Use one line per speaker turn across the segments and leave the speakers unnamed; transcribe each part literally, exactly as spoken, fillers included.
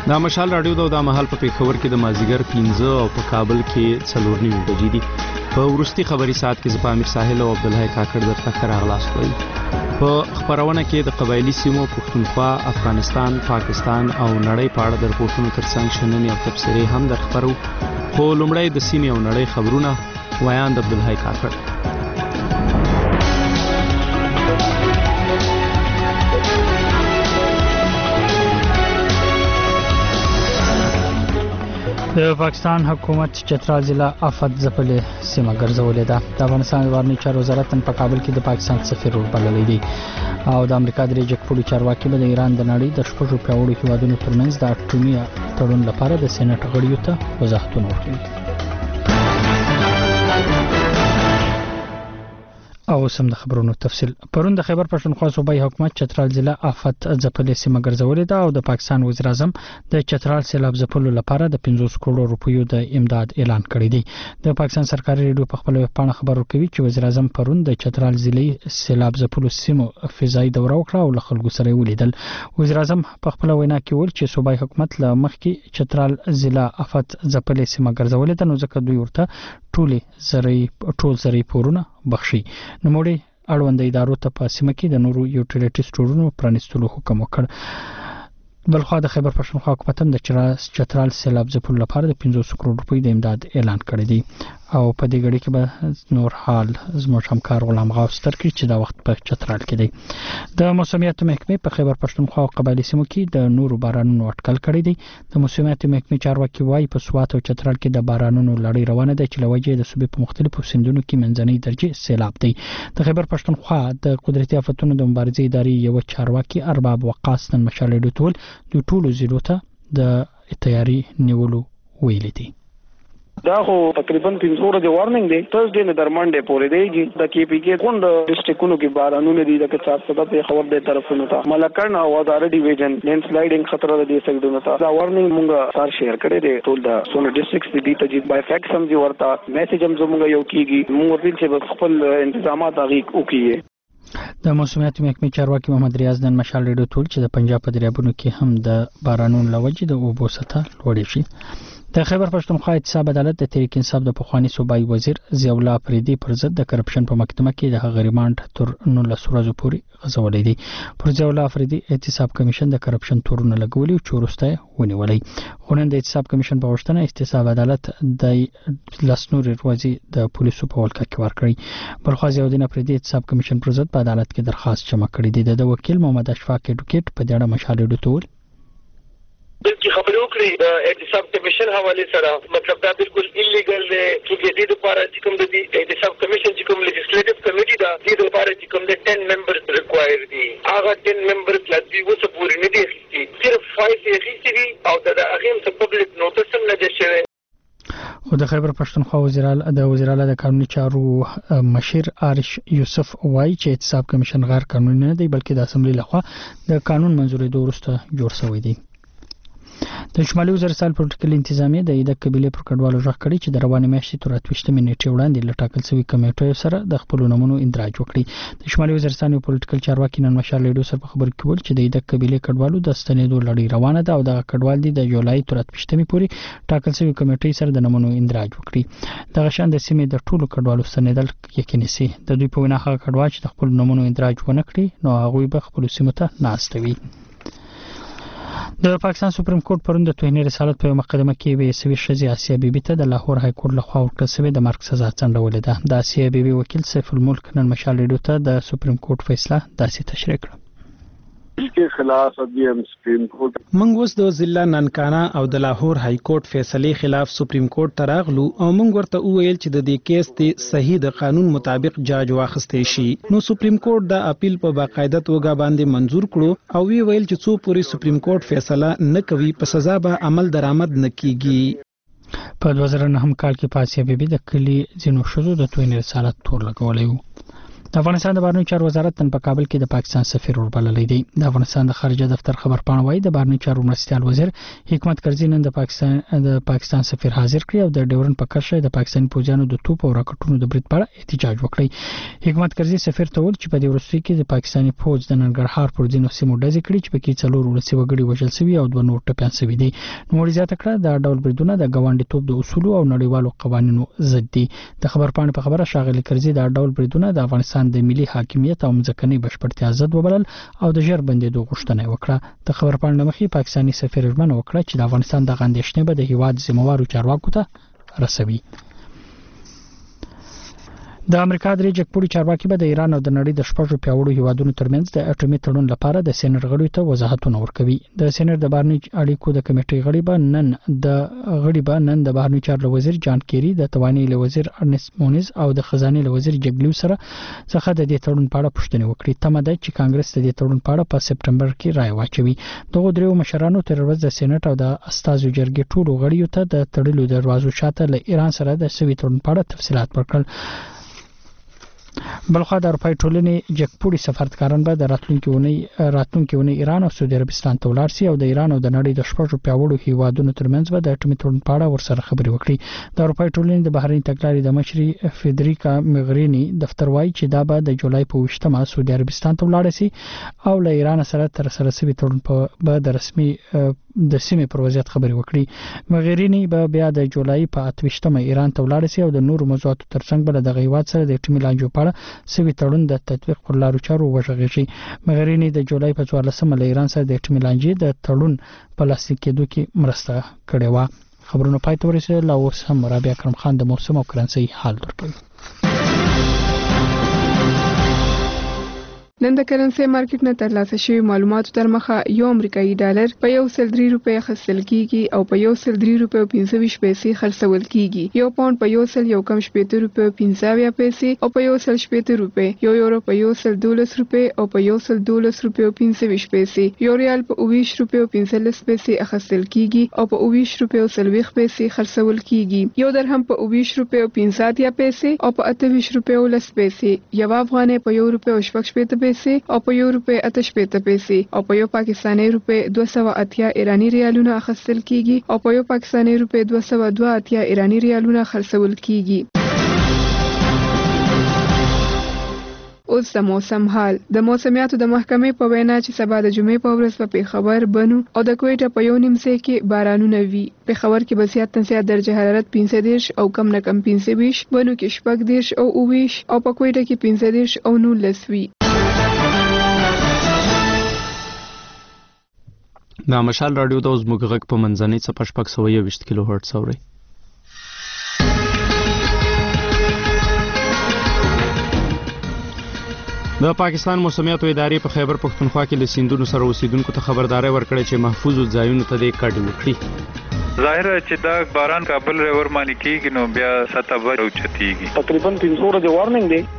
دا مشال رادیو دا د محل په پیښور کې د مازیګر پنځه او په کابل کې څلور نیمې بجې دي. په ورستي خبري ساعت کې زپامیر ساحل او عبدالحی کاکړ درته خراغلاس کوي. په خبرونه کې د قبایلی سیمو پښتونخوا، افغانستان، پاکستان او نړۍ په اړه د رپورټونو ترڅنګ شننې او تبصرې هم در خبرو. خو لومړی د سیمې او نړۍ خبرونه ویان د عبدالحی کاکړ.
د پاکستان حکومت چترال ضلع آفت ځپلې سیمه ګرځولې ده. د افغانستان بهرنی چارو وزارت په کابل کې د پاکستان سفیر وربللی دی او د امریکا د جګپوړي چارواکي به د ایران د نړۍ د شپږو پیاوړو هیوادونو ترمنځ د اټومي تړون لپاره د سېنات غړیو ته وضاحتونه ورکړي. او سم د خبرونو تفصیل. پرون د خیبر پښتونخوا صوبایي حکومت چترال ضلع آفت ځپلې سیمه ګرځولې ده او د پاکستان وزیر اعظم د چترال سیلاب ځپلو لپاره د پنځوس کروڑ روپیو د امداد اعلان کړی دی. د پاکستان سرکاري ریډیو په خپل ویبپاڼه خبر ورکوي چې وزیر اعظم پرون د چترال ضلع سیلاب ځپلو سیمو فضایي دوره وکړه او له خلکو سره ولیدل. وزیر اعظم په خپل وینا کې ویل چې صوبایي حکومت له مخکې چترال ضلع آفت ځپلې سیمه ګرځولې ده، نو ځکه دوی ورته ټولې زرعي ټول زرعي پورونه بخشي. نو موږ اړوند ادارو ته په سیمه کې د نورو یوټیلیټي سټورونو پرانیستلو حکم وکړ. بلخوا د خیبر پښتونخوا حکومت هم د چترال سیلاب ځپلو لپاره د پنځوس کروڑ روپۍ د امداد اعلان کړی دی او په دې غړي کې به نور حال زموږ همکار غلام غوث ترکي چې دا وخت په چترال کې دی. د موسمیات محکمې په خیبر پښتونخوا او قبایلی سیمو کې د نورو بارانونو اټکل کړی دی. د موسمیات محکمې چارواکي وايي په سوات او چترال کې د بارانونو لړۍ روانه ده چې لوجه د صوبې په مختلفو سیندونو کې منځنۍ درجه سیلاب دی. د خیبر پښتونخوا د قدرتي آفتونو د مبارزې ادارې یو چارواکي ارباب وقاص نن مشال ډوټول د ټولو ضرورت د تیاری نیولو ویل دي.
دا خو تقریبا پنځه ورځې وارننګ دی. ترسډے نه در منډه پورې دی د کی پی کې کوند ډسټریکټونو کې بارانونه دي د کڅاب سبب خبر ده طرفونو ته ملکن او وزارت ډیویژن لینډ سلایډینګ خطر ده دي سګدونو ته دا وارننګ مونږه سار شیر کړی دی ټول د سونه ډسټریکټس دي ته چې بای فیکټ سم دي ورته میسج هم زموږ یو کیږي موږ ورته چې خپل تنظیمات هغه وکړي.
د موسمیات محکمې چارواکي محمد ریاض نن مشال ریډیو ټول چې د پنجاب په دریابونو کې هم د بارانونو لوجه د اوبو سطح لوړې شي. د خیبر پښتونخوا احتساب عدالت د تحریک انصاف د پخوانی صوبایي وزیر ضیاء الله افریدي پر ضد د کرپشن په محکمه کې د هغه ریماند تر نولس ورځې پورې غځولې دي. پر ضیاء الله افریدي احتساب کمیشن د کرپشن تورونه لګولي او چورسته ونیولې. خو نن د احتساب کمیشن په غوښتنه احتساب عدالت د لسنور ورځې د پولیسو په ولکه کې ورکړي. بلخوا ضیاء الدین افریدي احتساب کمیشن پر ضد په عدالت کې درخواست جمع کړی دی. د وکیل محمد اشفاق اډوکیټ په دې اړه مشال ډوټول
بلکې خبرې وکړي د احتساب کمیشن حواله سره مطلب دا بالکل ایلیګل دی چې د دې لپاره چې کوم د احتساب کمیشن چې کوم لیجسلیټیو کمیټي دا د دې لپاره چې کوم د دس ممبرز ریکوایر دي هغه دس ممبرز لا دی وسه پورې نه دي صرف فایل یې غوښتي او د هغه څخه پبلک نوټس هم نه شوی.
خو د خیبر پښتونخوا وزیر د وزیر اعلی د قانوني چارو مشیر عارش یوسف وایي چې احتساب کمیشن غیر قانوني نه دی بلکې د اسمبلی لخوا د قانون منځوري وروسته جوړ شوی دی. د شمالي وزیرستان پولیټیکل انتظامیه د ایده قبيله پر کډوالو ژغ کړي چې د رواني میاشتې تر اتوشتمې نیټې وړاندې له ټاکل شوی کمیټو سره د خپل نمونو اندراج وکړي. د شمالي وزیرستان یو پولیټیکل چارواکي نن مشال ریډیو سره په خبر کې ول چې د ایده قبيله کډوالو د ستنېدو لړۍ روانه ده او د کډوال دي د جولای تر اتوشتمې پورې ټاکل شوی کمیټې سره د نمونو اندراج وکړي. د غشان د سیمې د ټولو کډوالو ستنېدل یقیني سي. د دوی په وینا هغه کډوال چې د خپل نمونو اندراج ونه کړي نو هغه به خپل سیمه ته ناستوي. د پاکستان سپریم کورټ پرون د توهین رسالت په مقدمه کې وی سوي شزي آسیا بیبي ته د لاهور های کورټ لخوا ورکړل شوی د مرګ سزا څنډولې ده. د آسیا بیبي وکیل سیف الملک نن مشال ریډیو ته د سپریم کورټ فیصله داسې تشریح کړه.
के खिलाफ अभी हम सुप्रीम कोर्ट
منګ اوس د ضلع ننکانا او د لاهور های کورټ فیصله خلاف سپریم کورټ تراغلو او موږ ورته وویل چې د دې کیس ته صحیح د قانون مطابق جاج واخستې شي. نو سپریم کورټ د اپیل په باقاعده توګه باندې منزور کړو او وی ویل چې څو پوری سپریم کورټ فیصله نه کوي په سزا به عمل درآمد نه کیږي.
په دوه زره نهم کال کې پاسیا بیبي د کلی ځینو شذو د توهین رسالت تور لګولې و. د افغانستان د بهرنیو چارو وزارت نن په کابل کې د پاکستان سفیر وربللی دی. د افغانستان د خارجه دفتر خبر پاڼه وايي د بهرنیو چارو مرستیال وزیر حکمت کرزي نن د پاکستان د پاکستان سفیر حاضر کړی او د ډیورن په کرښه د پاکستاني پوځیانو د توپ او راکټونو د برید په اړه احتجاج وکړی. حکمت کرزي سفیر ته ویل چې په دې وروستي کې د پاکستاني پوځ د ننګرهار پر ځینو سیمو ډزې کړې چې پکې څلور ولسي وګړي وژل شوي او دوه نور ټپیان شوي دي. نو زیاته کړه د ډول بریدونه د ګاونډیتوب د اصولو او نړیوالو قوانینو ضد دي. د خبر پاڼې په خبره شاغلي کرزي د ډول بریدونه د افغانستان د ملي حاکمیت او ځمکني بشپړتیا ضد وبلل او د ژر بندېدو غوښتنه وکړه. د خبر پاڼې مخې پاکستاني سفیر ژمنه وکړه چې د افغانستان د غندښتنې به د هیواد ذمہوارو چارواکو ته رسوي. د امریکا درې جګپوړي چارواکي به د ایران او د نړۍ د شپږو پیاوړو هیوادونو ترمنځ د اټومي تړون لپاره د سېنات غړیو ته وضاحتونه ورکوي. د سېنات د بهرنیو اړیکو د کمیټې غړي به نن د غړي به نن د بهرنیو چارو وزیر جان کیری، د توانایي له وزیر ارنست مونیز او د خزانه له وزیر جګلیو سره څخه د دې تړون په اړه پوښتنه وکړي. تمه ده چې کانګرس د دې تړون په اړه په سپټمبر کې رائے واچوي. دغه درېو مشرانو تر ورځ د سېنات او د استازو جرګې ټولو غړیو ته د تړلو دروازو شاته له ایران سره د سوي تړون په اړه تفصيلات ورکړل. بلخوا د اروپای ټولنې جګپوړي سفارتکاران به د راتلونکي ونی راتلونکي ونی ایران او سعودي عربستان ته ولاړ شي او د ایران او د نړۍ د شپږو پیاوړو هیوادونو ترمنځ به د اټومي تړون په اړه ورسره خبرې وکړي. د اروپای ټولنې د بهرنی تګلارې د مشري فدریکا مغرینی دفتر وایي چې دا به د جولای په وشتمه سعودي عربستان ته ولاړ شي او له ایران سره تر سره شوی تړون په د رسمي د سیمې پر وضعیت خبرې وکړي. مغرینی به بیا د جولای په اتوشتمه ایران ته ولاړ شي او د نورو موضوعاتو ترڅنګ بل د غیوات سره د اټومي لانجو په اړه سوي تړون د تطبیق پر لارو چارو وژغږي. مغرینی د جولای په څوارلسمه له ایران سره د اټومي لانجې د تړون په لاسلیک کېدو کې مرسته کړې و. خبرونه پای ته ورسېدل او اوس هم رابعه کرم خان د موسم او کرنسي حال درکوي.
نن د کرنسي مارکیټ نه ترلاسه شوی معلوماتو تر مخه یو امریکایي ډالر په یو سل درې روپۍ اخیستل کیږي او په یو سل درې روپۍ او پنځه ویشت پیسې خرڅول کیږي. یو پاوند په یو سل یو کم شپېته روپۍ او پنځه اویا پیسې او په یو سل شپېته روپۍ، یو یورو په یو سل دولس روپۍ او په یو سل دولس روپۍ او پنځه ویشت پیسې، یو ریال په اوه ویشت روپۍ او پنځلس پیسې اخیستل کیږي او په اوه ویشت روپۍ او څلوېښت پیسې خرڅول کیږي. یو درهم په اوه ویشت روپۍ او پنځه اتیا پیسې او په اته ویشت روپۍ او لس پیسې، یو افغانۍ په یو روپۍ او شپږ شپېته پیسې او په یو روپۍ اته شپېته پیسې او په یو پاکستاني روپۍ دوه سوه اتیا ایرانی ریالونه اخیستل کیږي او په یو پاکستاني روپۍ دوه سوه دوه اتیا ایرانی ریالونه خرڅول کیږي. اوس د موسم حال. د موسمیاتو د محکمې په وینا چې سبا د جمعې په ورځ په پیښور، بنو او د کویټه په یو نیمڅه کې بارانونه وي. پیښور کې به زیات نه زیات درجه حرارت پنځه دېرش او کم نه کم پنځه ویشت، بنو کې شپږ دېرش او اوه ویشت او په کویټه کې پنځه دېرش او نولس وي.
د مشال رادیو د زموږ غږ په منځنۍ څپه شپږ سوه یوویشت کیلو هرټز اورئ. د پاکستان موسمیاتو ادارې په خیبر پښتونخوا کې له سیندونو سره اوسیدونکو ته خبرداري ورکړې چې محفوظ ځایونو ته د کډې وکړي.
ظاهره چې دا باران کابل ریور باندې کېږي نو بیا سطح به اوچتېږي.
تقریبا پنځه ورځې وارننګ دی.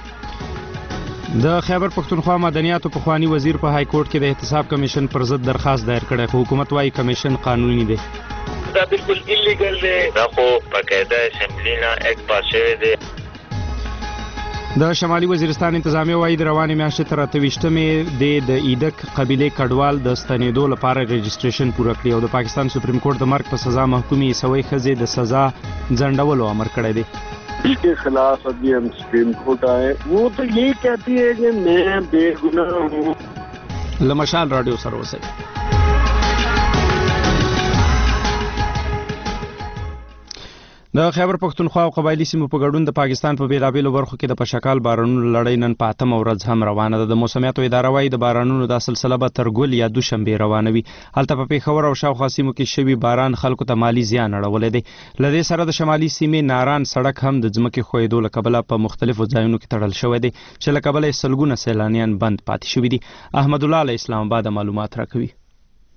د خیبر پښتونخوا مدنیاتو پخوانی وزیر په های کورټ کې د احتساب کمیشن پر ضد درخواست دایر کړی خو حکومت وايي کمیشن قانوني دی.
دا بالکل ایلیګل دی. دا خو باقاعده اسمبلی نه اک پاس شوی دی.
د شمالي وزیرستان انتظامیه وايي د روانې میاشتې تر اته ویشتمې د د ایدک قبیلې کډوال د ستنېدو لپاره رجسټریشن پوره کړی او د پاکستان سپریم کورټ د مرګ په سزا محکومې عیسوي ښځې د سزا ځنډولو امر کړی دی.
اس کے خلاف ابھی ہم سپریم کورٹ آئے. وہ تو یہی کہتی ہے کہ میں بے گناہ ہوں.
لمشال رادیو سره اوسئ. د خیبر پښتونخوا او قبایلی سیمو په ګډون د پاکستان په بیلابیلو برخو کې د پشکال بارانونو لړۍ نن په اتمه ورځ هم روانه ده. د موسمیاتو اداره وايي د بارانونو د سلسله به تر ګل یا دوشنبه روانه وي. هلته په پیښور او شاوخوا سیمو کې شوي باران خلکو ته مالی زیان اړولی دی. له دې سره د شمالي سیمې ناران سړک هم د ځمکې ښویېدو له کبله په مختلفو ځایونو کې تړل شوی دی چې له کبله یې سلګونه سیلانیان بند پاتې شوي دي. احمد الله له اسلام آباد معلومات راکوي.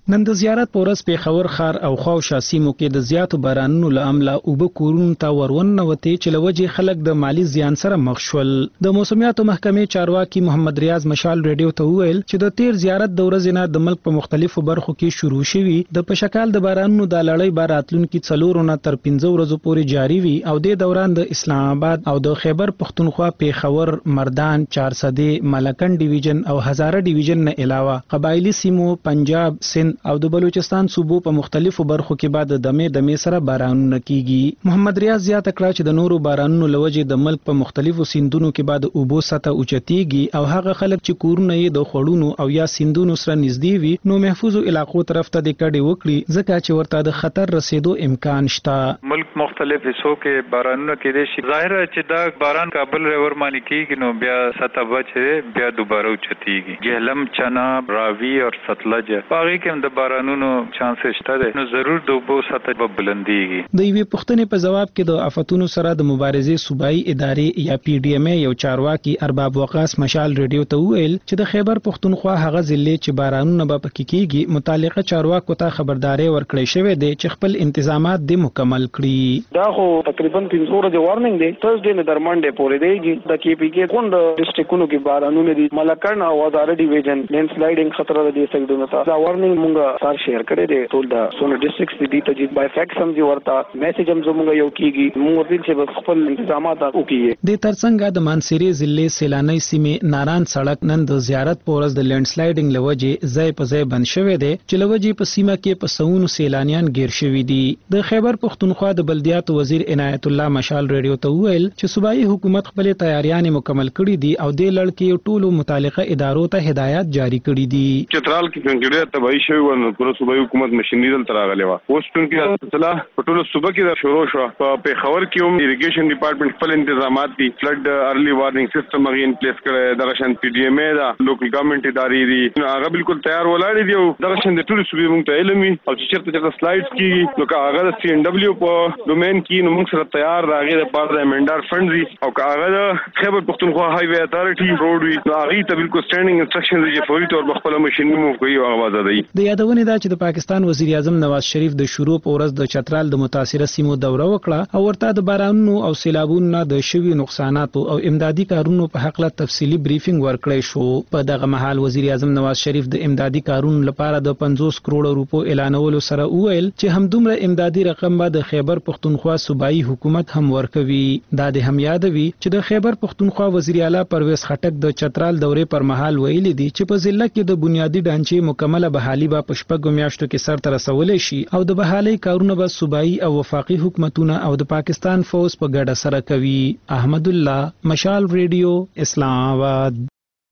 نن د زیارت پورس په خور خار او خو شاسیمو کې د زیاتو بارانونو لامل او به کورون ته ورونه وته چې لوجه خلک د مالی زیان سره مخ شول. د موسمیاتو محکمې چارواکي محمد ریاض مشال ریډیو ته وویل چې د تیر زیارت د ورځې نه د ملک په مختلفو برخو کې شروع شوي د پشکال د بارانونو د لړۍ باراتلون کې څلورونه تر پنځه ورځې پورې جاری وي او د دوران د اسلام آباد او د خیبر پختونخوا په خور مردان چارسده ملکن ډیویژن او هزاره ډیویژن نه علاوه قبایلی سیمو پنجاب سند او د بلوچستان صوبو په مختلفو برخو کې بعد د دمه دمه سره بارانونه کیږي. محمد ریاض زیات کړه چې د نورو بارانونو لوجه د ملک په مختلفو سیندونو کې بعد اوبو سطح اوچتيږي او هغه خلک چې کورونه یې د خړونو او یا سیندونو سره نږدې وي نو محفوظو علاقو طرف ته د کډي وکړي ځکه چې ورته د خطر رسیدو امکان شته.
ملک مختلف حصو کې بارانونه کېدې شي. ظاهر چې دا باران کابل ریور مانی کېږي نو بیا سطح بچي بیا دوباره اوچتيږي. جهلم چناب راوی او ستلج پاره کې د بارانونو چانس شته ده نو ضرور د اوبو سطح به بلنديږي.
د یوې پوښتنې په جواب کې د آفتونو سره د مبارزې صوبایي ادارې یا پی ډی ایم ای یو چارواکي ارباب وقاص مشال ریډیو ته ویل چې د خیبر پختونخوا هغه ضلع چې بارانونه به پکې کیږي متعلقه چارواکو ته خبرداري ورکړې شوې ده چې خپل انتظامات د مکمل کړي.
دا خو تقریبا پنځه ورځې وارننګ دی. ترسډے نه در منډه پورې دی د کی پی کې کوم ډیسټریکټونو کې بارانونه دي. ملکن او هزاره ډیویژن لینډ سلایډینګ خطر ده دې سګدونه ته دا وارننګ مونږه سار شیر کړی دی ټول دا سونه ډیسټریکټس دي ته چې بای فیکټ سم دی ورته میسج هم زموږ یو کیږي موږ ورته چې خپل انتظامات وکړي.
د ترڅنګ د مانسيري ضلع سیلاني سیمه ناران سړک نن د زیارت پورز د لینډ سلایډینګ لوجه ځای په ځای بند شوی دی چې لوجه په سیمه کې په سونو سیلانیان گیر شوی دي. د خیبر پختونخوا د بلدیاتو وزیر عنایت الله مشال ریډیو ته ویل چې صوبایي حکومت خپل تیاریاں مکمل کړې دي او د لړکې ټولو متعلقه ادارو ته هدایت جاری کړې دي.
چترال کې څنګه تبعی شوی ونه پوره صوبایي حکومت مشینری دل تراغلی و اوس څنګه اصطلاح په ټولو صوبه کې د شروع شو په خبر کې هم ایریګیشن ډپارټمنټ خپل انتظامات دي فلډ ارلی وارنینګ سیستم غي ان پلیس کړی درشن پی ډی ایم ای دا لوکل ګورنمنت ادارې دي هغه بالکل تیار ولاړ دي او درشن د ټولو صوبې مونږ ته علمي او چې چیرته چیرته سلایډز کیږي نو هغه د سی ان ډبلیو په ډومین کې نو موږ سره تیار راغی د پاره د امنډار فند دي او هغه د خیبر پختونخوا های وی اتارټي روډ وی نو هغه ته بالکل سټانډینګ انسټرکشنز دي فوري تور بخپل ماشين مو کوي او आवाज دی.
د یادونه دا چې د پاکستان وزیر اعظم نواز شریف د شروع په ورځ د چترال د متاثره سیمو دوره وکړه او ورته د بارانونو او سیلابونو د شوي نقصاناتو او امدادي کارونو په حق له تفصیلی بریفینګ ورکړی شو. په دغه مهال وزیر اعظم نواز شریف د امدادي کارونو لپاره د پنځوس کروڑ روپو اعلانولو سره وویل چې همدومره امدادي رقم به د خیبر پختونخوا صوبایي حکومت هم ورکوي. دا د هم یادوي چې د خیبر پختونخوا وزیر اعلی پرویز خټک د چترال دورې پر مهال ویلي دي چې په ضلع کې د بنیادی ډانچې مکمله بحالي به په شپږو میاشتو کې سر ته رسولې شي او د بحالي کارونه به صوبایي او وفاقي حکومتونه او د پاکستان فوج په ګډه سره کوي. احمد الله مشال ریډیو اسلام آباد.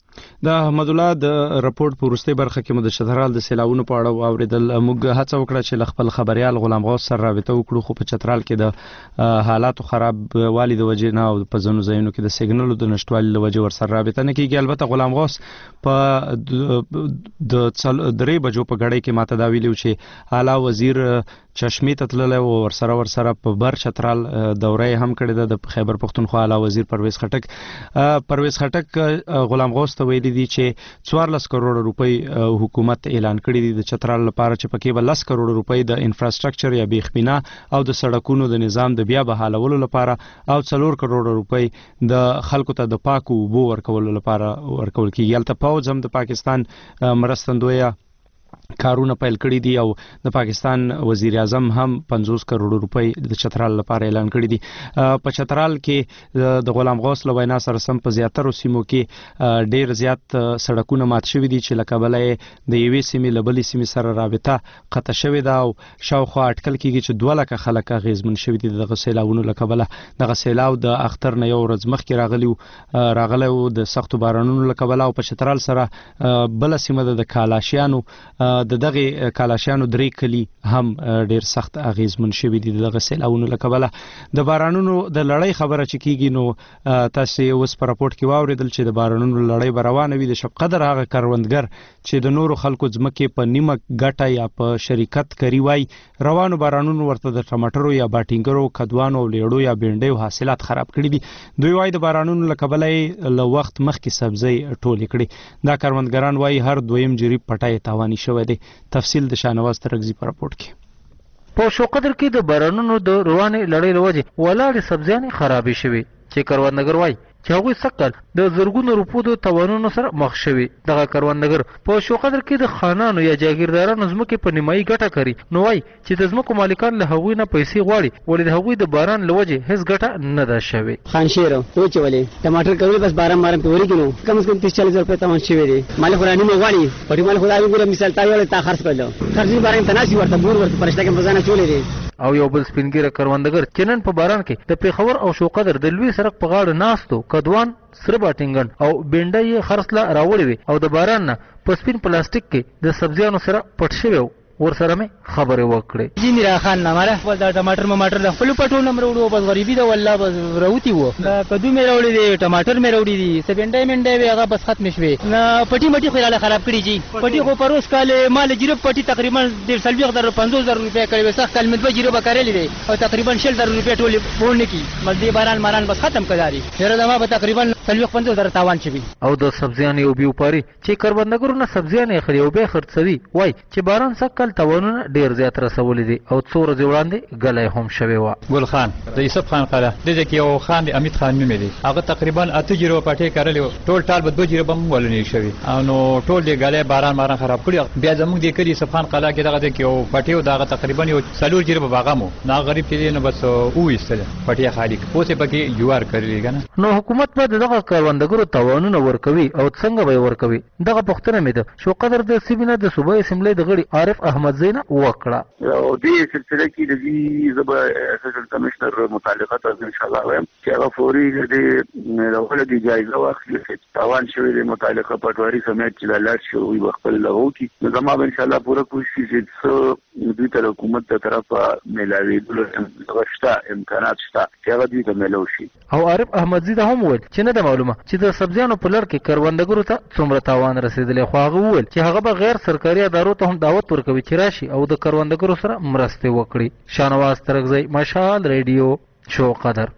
د احمد الله د راپورټ په وروستي برخه کې مو د چترال د سیلاونو په اړه واوریدل. موږ هڅه وکړه چې خپل خبريال غلام غوث سره رابطه وکړو خو په چترال کې د حالاتو خراب والی د وجې نه او په ځینو ځایونو کې د سیګنالو د نشټوالي له وجې ورسره رابطه نه کیږي. البته غلام غوث په د درې بجو په غړې کې ماته دا ویلو چې اعلی وزیر چشمه تتلل او ورسره ورسره په بر چترال دوره هم کړی ده. د خیبر پختونخوا اعلی وزیر پرویز خټک پرویز خټک غلام غوث ته ویلي دي چې څوارلس کروڑ روپۍ حکومت اعلان کړی دي د چترال لپاره چې پکې به لس کروڑ روپۍ د انفراستراکچر یا بیخ بنا او د سړکونو د نظام د بیا بحالولو لپاره او څلور کروڑ روپۍ د خلکو ته د پاکو اوبو ورکولو لپاره ورکول کیږي. البته پوز هم د پاکستان مرستندویه کارونه پیل کړی دي او د پاکستان وزیر اعظم هم پنځوس کروڑ روپۍ د چترال لپاره اعلان کړی دي. په چترال کې د غلام غوث له وینا سره سم په زیاترو سیمو کې ډیر زیات سړکونه مات شوي دي چې لکه بلې د یوې سیمې له بلې سیمې سره رابطه قطع شوې ده او شاوخوا اټکل کیږي چې دوه لکه خلک اغیزمن شوي دي دغه سیلاونو لکه بلې دغه سیلاو د اختر نه یو ورځ مخکې راغلی راغلی د سختو بارانونو لکه بلې او په چترال سره بل سیمه د کالاشیانو د دغه کالاشانو درې کلی هم ډیر سخت اغیزمن شوي دي دغه سیلاونو لکبله. د بارانونو د لړۍ خبره چې کیږي نو تاسو اوس په راپورټ کې واوریدل چې د بارانونو لړۍ روانه وي. د شپ قدر هغه کروندګر چې د نورو خلکو ځمکې په نیمه ګټه یا په شریکت کوي وای روانو بارانونو ورته د ټماټرو یا باټینګرو کدوانو لیړو یا بینډیو حاصلات خراب کړي دي دوی وای د بارانونو له کبله له وخت مخکې سبزی ټولې کړي دا کروندګران وای هر دویم جریب پټای تاواني شوی دی تفصیل د شانواز ترغزی په راپورټ کې
په شوقدر کې د بارانونو د روانې لړۍ لوجه ولاړې سبزیانې خرابې شوي چې کروندګر وای چې هغوی سکل د زرګونو روپو د توانونو سره مخ شوي دغه کروندګر په شوقدر کې د خانانو یا جاګیردارانو ځمکې په نیمایي ګټه کوي نو وای چې د ځمکو مالکان له هغوی نه پیسې غواړي ولې د هغوی د باران له وجې هیڅ ګټه نه ده شوې
خانشیر وچولې ټماټر کوي بس باران باران په ورګینو کم از کم تیس چالیس روپے تمام شوی دی مالک ورانی مو غواړي پټي مال خدای وګوره مثال تا ویل تا خرڅ کړو خرڅي باران تناسي ورته بور ورته پرشته کې بزانه چولې دي
او یو بل سپینګیره کروندګر چې نن په باران کې د پیښور او شوقدر د لوی سړک په غاړه ناستو کدوان سره باټینګن او بینډای خرڅلا راوړي وي او د باران نه په سپین پلاستیک کې د سبزیانو سره پټ شوی ور سره مې خبرې وکړې
جی میرا خان نه ماره خپل د ټماټر ماټر د خپل پټو نمبر وړو بس غریبي دا والله بس راوتی وو دا کدو مې راوړي دي ټماټر مې راوړي دي سبنډای منډای هغه بس ختم شوي نه پټي مټي خو را خراب کړی جی پټي خو پروس کال مال جیره پټي تقریبا ډیر سلوي غدر پنځوس زره روپیا کړی وسخ کال مې دوه جیره بکارلې دي او تقریبا شل زره روپیا ټول پورن کی مزدي باران ماران بس ختم کړی هر دما به تقریبا سلوي پنځوس زره تاوان شوي
او د سبزیانې او بیوپاري چې کروندګرونه سبزیانې خري او به خرڅوي وای چې باران سکل توانونه ډیر زیات رسولې دي او څو ورځې وړاندې ګلای هم شوی و
ګل خان د یوسف خان قلعه د ځکه یو خان دی امید خان نوم دی هغه تقریبا اته جیرو پټې کړلې ټول ټال به دوه جیرو بم ولنې شوی او نو ټول دی ګلای باران ماران خراب کړی بیا زموږ د کلی یوسف خان قلعه کې دغه د یو پټیو دغه تقریبا یو څلور جیرو باغامو نا غریب کې نه بس او ایستل پټیا خالق اوسه پکې یوار کړی کنه
نو حکومت په دغه کروندګرو توانونه ورکوي او څنګه به ورکوي دغه پښتنه مې ده شوقدر د سیمینه د صوبایي اسمبلی د غړي عارف احمد زینا وکړه
او دې سلسله کې د دې زبا اساسن کمشنر متعلقه ته ان شاء الله وایم چې هغه فوري دې راوړل دي جایزه واخلي چې تاوان شوی د متعلقه پټواري سمیت چې لاله شوی خپل لغو کې نو زما ان شاء الله پوره کوشش چې دوی ته حکومت ته طرفه ملاوي دغشته امکانات شته چې هغه دوی ته ملو شي
او عارف احمد زیدا هم وویل چې نه د معلومه چې د سبزیانو په لړ کې کروندګرو ته څومره تاوان رسیدلی خو هغه وویل چې هغه به غیر سرکاري ادارو ته هم دعوت ورکوي چې راشي او د کروندګرو سره مرسته وکړي شانواز ترغزی مشال ریډیو شوقدر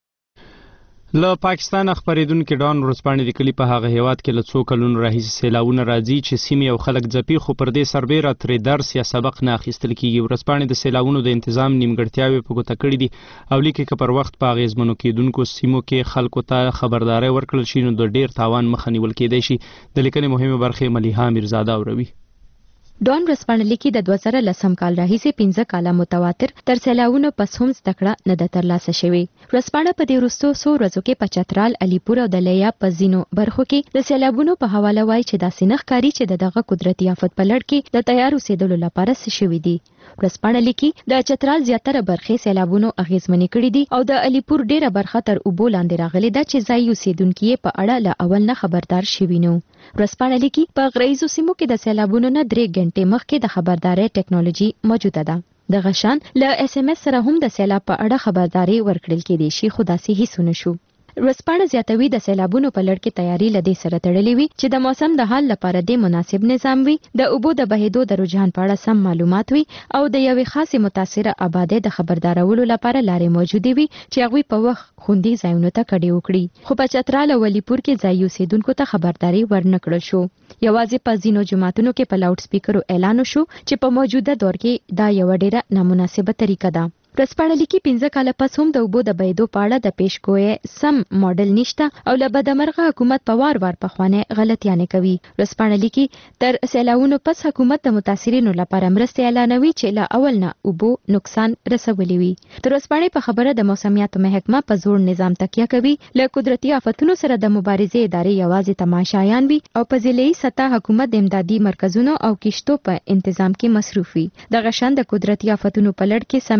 له پاکستان خبرېدونکو ډان ورځپاڼې لیکلي په هغه هیواد کې له څو کلونو راهیسې سیلاوونه راځي چې سیمې او خلک ځپي خو پر دې سربیره ترې درس یا سبق نه اخیستل کیږي ورځپاڼې د سیلاوونو د تنظیم نیمګړتیاوې په ګوته کړې دي او لیکي که پر وخت په اغیزمنو کېدونکو سیمو کې خلکو ته خبرداري ورکړل شي نو د ډیر تاوان مخه نیول کېدای شي د لیکنې مهمه برخه ملیحه میرزاده اوروي
ډان ورځپاڼه لیکي د دوه زره لسم کال راهیسې پنځه کاله متواتر تر سیلاوونو پس هم زده کړه نه ده ترلاسه شوې ورځپاڼه په دې وروستو څو ورځو کې په چترال علیپور او د لیاب په ځینو برخو کې د سیلابونو په حواله وایي چې داسې نه ښکاري چې د دغه قدرتي آفت په لړ کې د تیار اوسېدلو لپاره څه شوي دي ورځپاڼه لیکي د چترال زیاتره برخې سیلابونو اغیزمنې کړي دي او د علیپور ډیره برخه تر اوبو لاندې راغلې ده چې ځایي اوسېدونکي په اړه له اول نه خبردار شوي نه ورځپاڼه لیکي په غریزو سیمو کې د سیلابونو نه درې غنټې مخکې د خبرداري ټیکنالوژي موجوده ده د غشان له اس ام اس سره هم د سیلاب په اړه خبرداري ورکړل کېدای شي خو داسې هیڅ نه شو ورځپاڼه زیاتوي د سیلابونو په لړ کې تیاری لدې سره تړلې وي چې د موسم د حال لپاره د مناسب نظام وي د اوبو د بهیدو د رجحان په اړه سم معلومات وي او د یوې خاصې متاثره آبادی د خبردارولو لپاره لارې موجودې وي چې هغوی په وخت خوندي ځایونو ته کډې وکړي خو په چترال او ولیپور کې ځایي اوسېدونکو ته خبرداري ورنه کړل شو یوازې په ځینو جوماتونو کې په لاوډ سپیکرو اعلان وشو چې په موجوده دور کې دا یو ډیره نامناسبه طریقه ده ورځپاڼه لیکي پنځه کاله پس هم د اوبو د بهیدو په اړه د پیشګویۍ سم ماډل نشته او له بدمرغه حکومت په وار وار پخوانۍ غلطیانې کوي ورځپاڼه لیکي تر سیلاوونو پس حکومت د متاثرینو لپاره مرستې اعلانوي چې له اول نه اوبو نقصان رسولی وي تر ورځپاڼې په خبره د موسمیاتو محکمه په زوړ نظام تکیه کوي له قدرتي آفتونو سره د مبارزې ادارې یوازې تماشایان وي او په ضلعي سطح حکومت د امدادي مرکزونو او کشتو په تنظیم کې مصروف وي دغه شان د قدرتي آفتونو په لړ کې سم تنظیم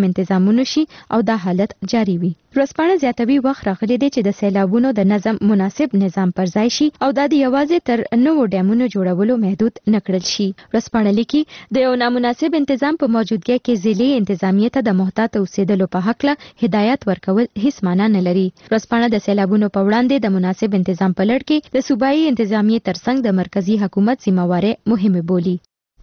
انتظامونه شي او دا حالت جاری وي. ورځپاڼه زیاتوي وخت راغلی دی چې د سیلابونو د نظم مناسب نظام پر ځای شي او دا د یوازې تر نوو ډیمونو جوړولو محدود نکړل شي. ورځپاڼه لیکي د یو نامناسب انتظام په موجودګۍ کې ضلعي انتظامیه ته د محتاط اوسېدلو په هکله هدایت ورکول هیڅ معنا نه لري. ورځپاڼه د سیلابونو په وړاندې د مناسب انتظام په لړ کې د صوبایي انتظامیه ترڅنګ د مرکزی حکومت ذمہواری مهمه بولي.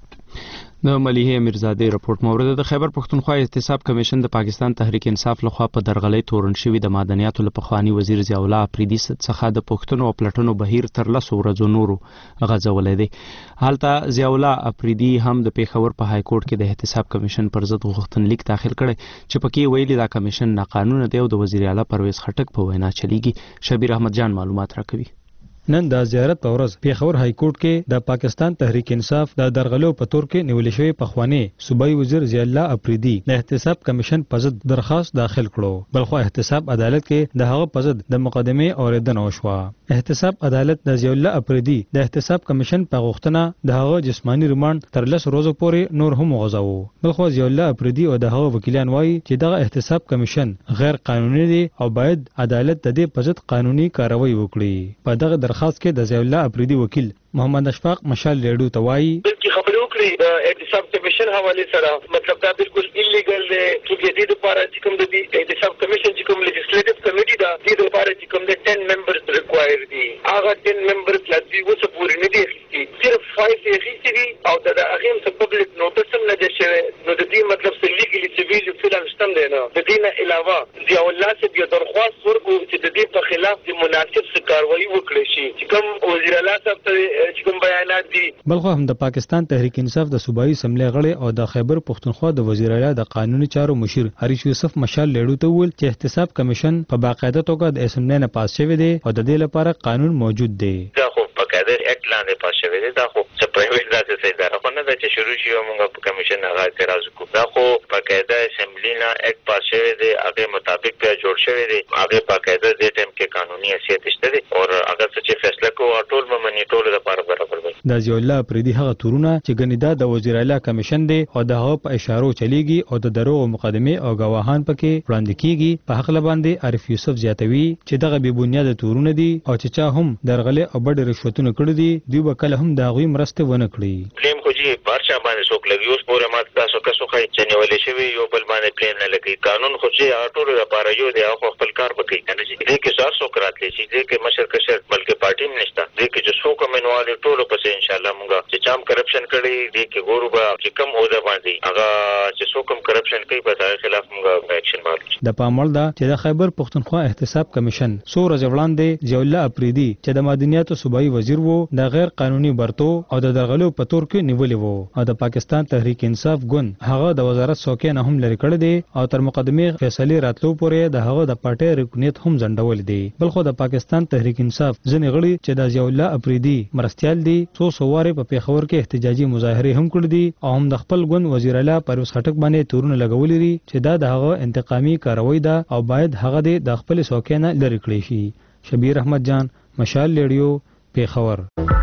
د ملیحه امیرزادې رپورت مورد د خیبر پښتونخوا احتساب کمیشن د پاکستان تحریک انصاف لخوا په درغلۍ تورن شوی د معدنیاتو له پخوانی وزیر ضیاء الله اپریدي څخه د پښتنو او پلټنو بهیر تر لسو ورځو نورو غځولی دی. هلته ضیاء الله اپریدي هم د پیښور په های کورټ کې د احتساب کمیشن پر ضد غوښتنلیک داخل کړی چې پکې ویلي دا کمیشن ناقانونه دی او د وزیر اعلی پرویز خټک په وینا چلیږي. شبیر احمد جان معلومات راکوي.
نن د زیارت په ورځ پیښور های کورټ کې د پاکستان تحریک انصاف د درغلو په تور کې نیول شوی پخوانی صوبایي وزیر ضیاء الله اپریدي د احتساب کمیشن په ضد درخواست داخل کړو. بلخو احتساب عدالت کې د هغه په ضد د مقدمه اوریدنه وشوه. احتساب عدالت د ضیاء الله اپریدي د احتساب کمیشن په غوښتنه د هغه جسمانی ریماند تر لس ورځو پورې نور هم وغځاوه. بلخو ضیاء الله اپریدي او د هغه وکیلان وایي چې دغه احتساب کمیشن غیر قانوني دی او باید عدالت د دې په ضد قانوني کاروایی وکړي. په دغه درخواست کې د ضیاء الله اپریدي وکیل محمد اشفاق مشال لیډو ته وایي
بلکې خبرې وکړي د احتساب کمیشن حواله سره مطلب دا بالکل ایلیګل دی چې د دې لپاره چې کوم د احتساب کمیشن چې کوم لیجسلیټیو کمیټي دا د دې لپاره چې کوم د ټن ممبرز ریکوایر دي هغه ټن ممبرز لا دې وسه پورې نه دي صرف فایو یې غیسي او د هغه هم پبلک نوټس هم نه شوی نو د دې مطلب چې لیګلی سیویل فلم شتم دی نه د دې نه علاوه ضیاء الله چې یو درخواست ورکو چې د دې په خلاف د مناسب څه کاروایی وکړي شي چې کوم وزیر اعلی صاحب ته چې کوم بیانات دي.
بلخو هم د پاکستان تحریک انصاف د صوبایي اسمبلی غړي او د خیبر پښتونخوا د وزیر اعلی د قانوني چارو مشیر حریش یوسف مشال لیډو ته ویل چې احتساب کمیشن په باقاعده توګه د اسمبلی نه پاس شوی دی او د دې لپاره قانون موجود دی.
دا خو په باقاعده اکټ لاندې پاس شوی دی. دا خو چې پرایویټ داسې څه اداره خو نه ده چې شروع شي او موږ په کمیشن هغه اعتراض وکړو. دا خو باقاعده اسمبلی نه اکټ پاس شوی دی هغه مطابق بیا جوړ شوی دی. هغه باقاعده دې ټیم کې قانوني حیثیت شته دی او هغه څه فیصله کوي ټول ممنی ټول لپاره برابر دی.
د ضیاء الله اپریدي هغه تورونه چې ګنیدا د وزیر اعلی کمیشن دی او د هغه په اشارو چلیږي او د دروغ مقدمه او گواهان پکې وړاندې کیږي. په حق باندې عارف یوسف زیاتوي چې دغه بې بنیاد تورونه دي او چې چا هم درغله او بډ رشوتونه کړی دي دوی به کله هم د هغوی مرسته ونه کړي.
پلیم خو جی بارچا باندې څوک لګي اوس پورې ماته تاسو کسو خای چې نیولې شوی یو بل باندې پلیم نه لګي. قانون خو چې ټول لپاره یو دی او خپل کار وکړي کنه چې دې کې څار څوک راتلی شي دې کې مشر کشر بلکې پارټي منشتا دې کې چې څوک منواله ټول پسې ان شاء الله موږ چې چام کرپشن کړي دې کې ګورو به چې کم عہده باندې هغه چې څوک کم کرپشن کوي په هغه خلاف موږ اکشن واخلو.
د پاموړ دا چې د خیبر پښتونخوا احتساب کمیشن څو ورځې وړاندې ضیاء الله اپریدي چې د معدنیاتو صوبایي وزیر وو د غیر قانوني برتو او د درغلو په تور کې نیولې وو او د پاکستان تحریک انصاف ګوند هغه د وزارت څوکۍ نه هم لري کړی دی او تر مقدمه فیصله راتلو پورې د هغه د پارټي رکنیت هم ځنډول دي. بلخو د پاکستان تحریک انصاف ځنې غړي چې د ضیاء الله اپریدي مرستيال دي څو سواره په پیښور کې احتجاجي مظاهره هم کړې دي او هم د خپل ګوند وزیر اعلی پرویز خټک باندې تورونه لګولې دي چې دا د هغه انتقامي کاروي ده او باید هغه د خپل څوکۍ نه لري کړی شي. شبیر احمد جان مشال لیډیو پیښور.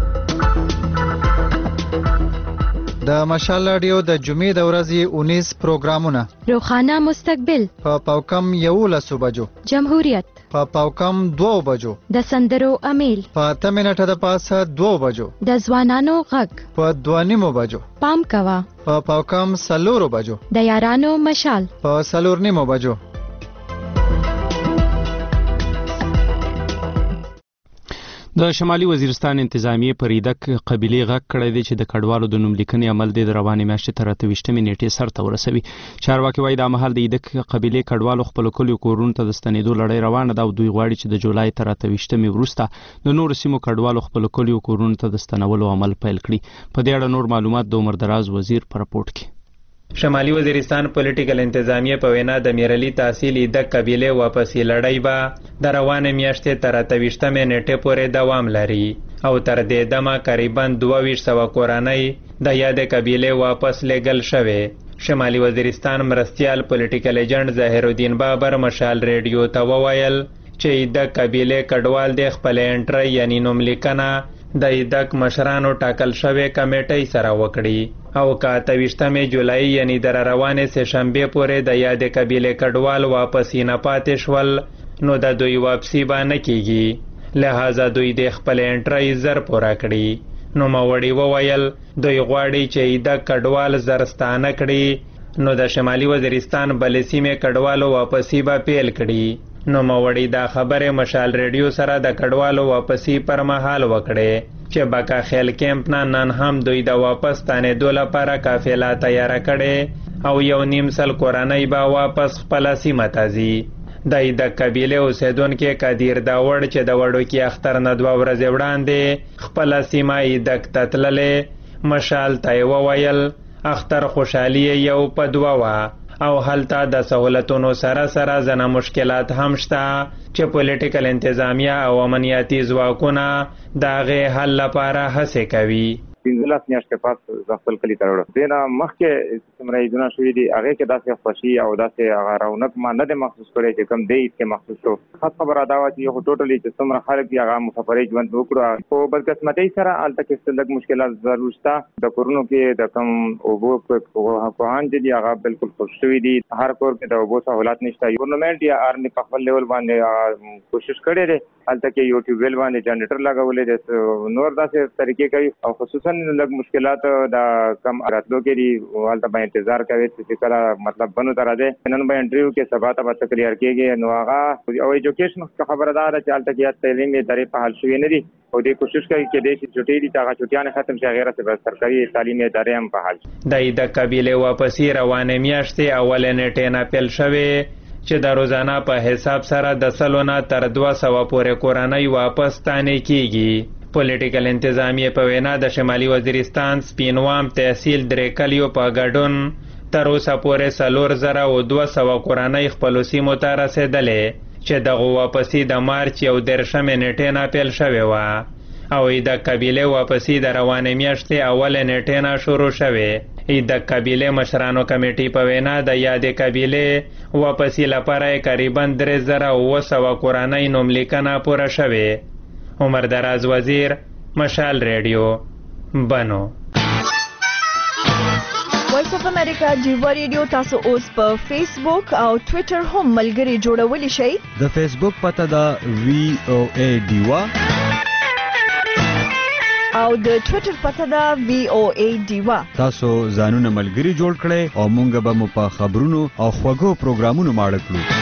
د مشال رادیو د جمعې د ورځې اونیس پروګرامونه
روخانه مستقبل
په پاوکم یولس بجو
جمهوریت
په پاوکم دو بجو
د سندرو امیل
په اته منټه د پاسه دو بجو
د ځوانانو غږ
په دوه نیمو بجو
پام کوا
په پاوکم سلورو بجو
د یارانو مشال
په سلور نیمو بجو.
د شمالي وزیرستان انتظامیه پر ایدک قبیله غږ کړی دی چې د کډوالو د نوم لیکنې عمل دی د روانې میاشتې تر اته ویشتمې نیټې سرته ورسوي. چارواکي وایي دا مهال د ایدک قبیلې کډوالو خپلو کلیو کورونو ته د ستنېدو لړۍ روانه ده او دوی غواړي چې د جولای تر اته ویشتمې وروسته د نورو سیمو کډوالو خپلو کلیو کورونو ته د ستنولو عمل پیل کړي. په دې اړه نور معلومات د عمر دراز وزیر په رپورټ کې.
شمالي وزیرستان پولیټیکل انتظامیه په وینا د میرلی تحصیل د قبیله واپسی لړۍ به د روانه میاشتې تر اته ویشتمې نیټې پورې دوام لري او تر دې دمه قریبا دوه ویشت سوه کورنۍ د یادې قبیلې واپس لیږل شوې. شمالي وزیرستان مرستیال پولیټیکل ایجنټ ظاهر الدین بابر مشال ریډیو ته وویل چې د قبیلې کډوال د خپل انټری یعنی نوم لیکنه د ایدک مشرانو ټاکل شوې کمیټۍ سره وکړي او که اته ویشتمې جولای یعنی در روانې سه شنبې پورې د یادې قبیلې کډوال واپسې نه پاتې شول نو د دوی واپسي به نه کیږي، لہذا دوی د خپل انټرۍ زر پوره کړي. نو موړي وویل دوی غواړي چې ایدک کډوال زرستانه کړي نو د شمالي وزیرستان بلې سیمې کډوالو واپسي به پیل کړي. نو موړي دا خبره مشال ریډیو سره د کډوالو واپسی پر مهال وکړي چې بکا خیل کیمپ نه نن هم دوی د واپس تانېدو لپاره قافله تیار کړي او یو نیم سل کورنۍ به واپس خپل سیمه ته ځي. د ایدک قبیله اوسیدونکي قدیر داوړ چې د وړوکي اختر نه دوه ورځې وړاندې خپل سیمه ایدک ته تللې مشال ته یې وویل اختر خوشحالي یو په دوه وه او هلته د سهولتونو سره سره ځنه مشکلات هم شته چې پولیټیکل انتظامیه او امنیتي ځواکونه د هغې حل لپاره هڅې کوي.
پنځلس میاشتې پس د خپل کلي ته وړو دې نه مخکې څومره عیدونه شوي دي هغې کې داسې خوښي او داسې هغه رونق ما نه دی محسوس کړی چې کوم دی عید کې محسوس شو. خاص خبره دا وه چې یو خو ټوټلي چې څومره خلک دي هغه مسافرۍ ژوند وکړو په بدقسمتۍ سره هلته کې څه لږ مشکلات ضرور شته. د کورونو کې د کوم اوبو پوهان چې دي هغه بالکل خوش شوي دي. هر کور کې د اوبو سهولات نشته. ګورنمنټ یا آرمي په خپل لیول باندې کوشش کړی دی هلته کې یو ټیوبویل باندې جنریټر لګولی دی نور داسې طریقې کوي او خصوصا لږ مشکلات د کم راتلو کې دي هلته به انتظار کوي چې کله مطلب بنو ته راځي نن به انټریو کې سبا ته به څه کلیر کېږي نو هغه او ایجوکیشن خبره دا ده چې هلته کې تعلیمي ادارې په حال شوي نه دي او دوی کوشش کوي چې دې چې چټۍ دي چې هغه چټیانې ختم شي هغې راسې به سرکاري تعلیمي ادارې هم په حال شي.
د ایدک قبیلې واپسي روانې میاشتې اولې نیټې نه پیل شوې چې د روزانه په حساب سره د سلو نه تر دوه سوه پورې کورنۍ واپس ستانې کیږي. پولیټیکل انتظامیه په وینا د شمالي وزیرستان سپینوام تحصیل درې کلیو په ګډون تر اوسه پورې څلور زره او دوه سوه کورنۍ خپلو سیمو ته رسېدلې چې دغو واپسي د مارچ یو دېرشمې نیټې نه پیل شوې وه او ایدک قبیلې واپسي د روانې میاشتې اولې نیټې نه شروع شوې. ایدک قبیلې مشرانو کمیټې په وینا د یادې قبیلې واپسي لپاره قریبا درې زره اووه سوه کورنۍ نوملیکنه پوره شوې. عمر دراز وزیر مشال ریډیو بنو.
وایس اف امریکا ډیوا ریډیو تاسو اوس په فیسبوک او ټوئیټر هم ملګري جوړولی شئ.
د فیسبوک پته ده وی او ای ډیوا
او د ټوئیټر پته ده وی او ای ډیوا.
تاسو ځانونه ملګري جوړ کړئ او مونږ به مو په خبرونو او خوږو پروګرامونو ماړه کړو.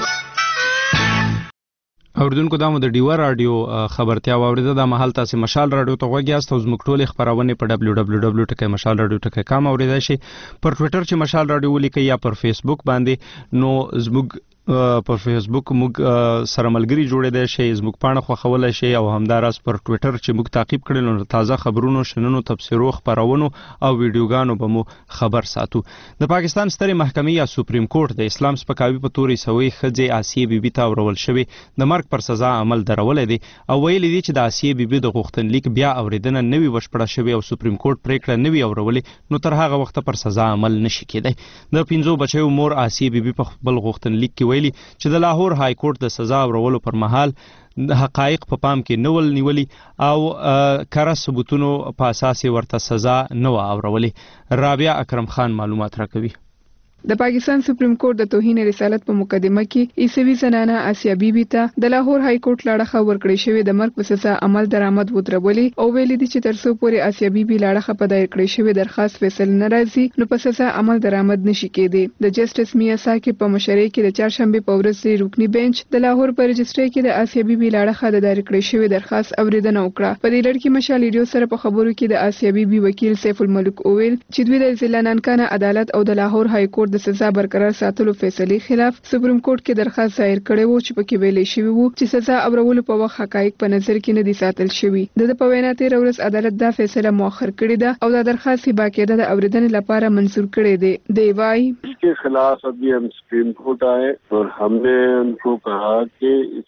اوردونکو دا مو د ډیوا رادیو خبرتیا واوریده د مهال تاسو مشال رادیو ته وګورئ تاسو زموږ ټولې خبرونه په دبلیو دبلیو دبلیو ډاٹ مشال رادیو ډاٹ کام اوریدای شئ. پر ټوئیټر چې مشال رادیو ولیکئ یا پر فیسبوک باندې نو زموږ پر فیسبوک موږ سره ملګري جوړېدای شي زموږ پاڼه خوښولی شي او همداراز پر ټوئیټر چې موږ تعقیب کړی نو تازه خبرونو شننو تبصرو خپرونو او ویډیوګانو به مو خبر ساتو. د پاکستان سترې محکمې یا سپریم کورټ د اسلام سپکاوي په تورې سوی ښځې آسیې بیبي ته اورول شوې د مرګ پر سزا عمل درولی دی او ویلي دي چې د آسیې بیبي د غوښتنلیک بیا اورېدنه نه وي بشپړه شوې او سپریم کورټ پریکړه نه وي اورولې نو تر هغه وخته پر سزا عمل نشي کېدی. د پنځو بچیو مور آسیې بیبي په خپل غوښتنلیک کې ویلي چې د لاهور های کورټ د سزا اورولو پر مهال حقایق په پام کې نه ول نیولي او کره ثبوتونو په اساس ورته سزا نه وه اورولې. رابعه اکرم خان معلومات راکوي.
د پاکستان سپریم کورټ د توهین رسالت په مقدمه کې عیسوي زنانه آسیا بیبي ته د لاهور های کورټ لاړه ورکړې شوې د مرګ په سزا عمل درآمد ودرولي او ویلي دي چې تر څو پورې آسیا بیبي لاړه په دایر کړې شوې درخواست فیصله نه راځي نو په سزا عمل درآمد نشي کېدی. د جسټس میا ساکي په مشرۍ کې د چهارشنبه په ورځ رکنی بنچ د لاهور په رجسټري کې د آسیا بیبي لاړه د دایر کړې شوې درخواست اوریدنه وکړه. په دې لړ کې مشال ریډیو سره په خبرو کې د آسیا بیبي وکیل سیف الملک اویل چې دوی د ضلع ننکانه عدالت او د لاهور های کورټ د سزا برقرار ساتلو فیصلې خلاف سپریم کورټ کې درخواست ظاهر کړی وو چې پکې ویلې شوی وو چې سزا اورولو په وخت حقایق په نظر کې نه دي ساتل شوی. د په وینا تیر ورځ عدالت دا فیصله مؤخر کړې ده او دا درخواست باقاعده د اوریدنې لپاره منظور کړی دی. دی وايي
इसके खिलाफ अभी हम सुप्रीम कोर्ट आए और हमने उनको कहा कि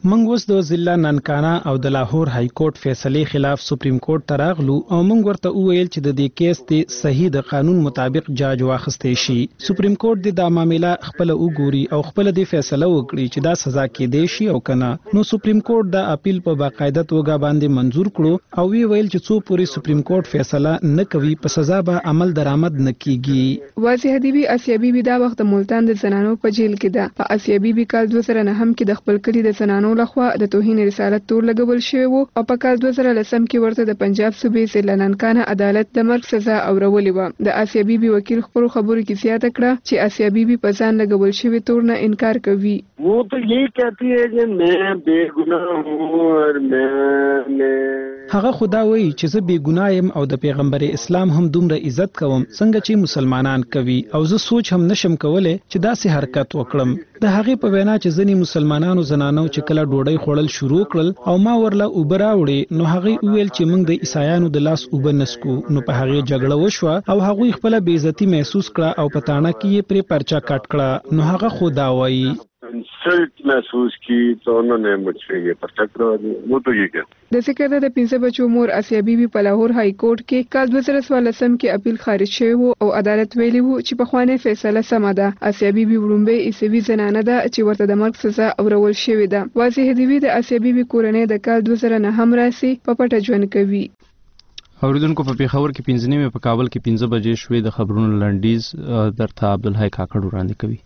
موږ اوس د ضلع ننکانا او د لاهور های کورټ فیصلې خلاف سپریم کورټ ته راغلو او موږ ورته وویل چې د دې کیس د صحیح د قانون مطابق جاج واخیستې شي. سپریم کورټ د دا معاملې خپل وګوري او خپل د فیصله وکړي چې دا سزا کېدای شي او کنه. نو سپریم کورټ د اپیل په باقاعده توګه باندې منزور کړو او وی ویل چې څو پورې سپریم کورټ فیصله نه کوي په سزا به عمل درآمد نه کیږي.
واضح حبیبی اسیا بیبي دا وخت د ملتان د زنانو په جیل کې ده. په اسیا بیبي کال دوه زره نهم کې د خپل کلی د زنانو لخوا د توهین رسالت تور لګول شوی وو او په کال دوه زره لسم کې ورته د پنجاب صوبې ضلع ننکانا عدالت د مرګ سزا اورولې و. د اسیا بیبي وکیل خپل خبرو کې زیاته کړه چې اسیا بیبي په ځان لګول شوی تور نه انکار کوي.
वो तो यही कहती है कि मैं बेगुनाह हूँ और मैं
هغه خدا وایي چې زه بې ګناه یم او د پیغمبر اسلام هم دومره عزت کوم څنګه چې مسلمانان کوي او زه سوچ هم نشم کولای چې داسې حرکت وکړم. د هغې په وینا چې ځینې مسلمانانو زنانو چې کله ډوډۍ خوړل شروع کړل او ما ورله اوبه راوړې نو هغې وویل چې موږ د عیسایانو د لاس اوبه نسکو. نو په هغې جګړه وشوه او هغوی خپله بې عزتي محسوس کړه او په تاڼه کې یې پرې پرچه کټ کړه. نو هغه خدا وایي
इंसल्ट महसूस की तो उन्होंने मुझसे ये पर्चा करवा दिया. वो तो ये क्या
د ذکر د پنځه بچو مور اسیا بیبي په لاهور های کورټ کې کال دوه زره څوارلسم کې اپیل خارج شوی وو او عدالت ویلي وو چې په خوانې فیصله سمه ده. اسیا بیبي وړومبۍ عیسوي زنانه ده چې ورته د مرګ سزا اورول شوې ده. واضح حبیبي د اسیا بیبي کورنۍ د کال دوه زره نهم راسي په پټه ژوند کوي.
اوریدونکو په پیښور کې پنځه نیمه په کابل کې پنځه بجې شوې. د خبرونو لنډیز درته عبدالحی کاکړ وړاندې کوي.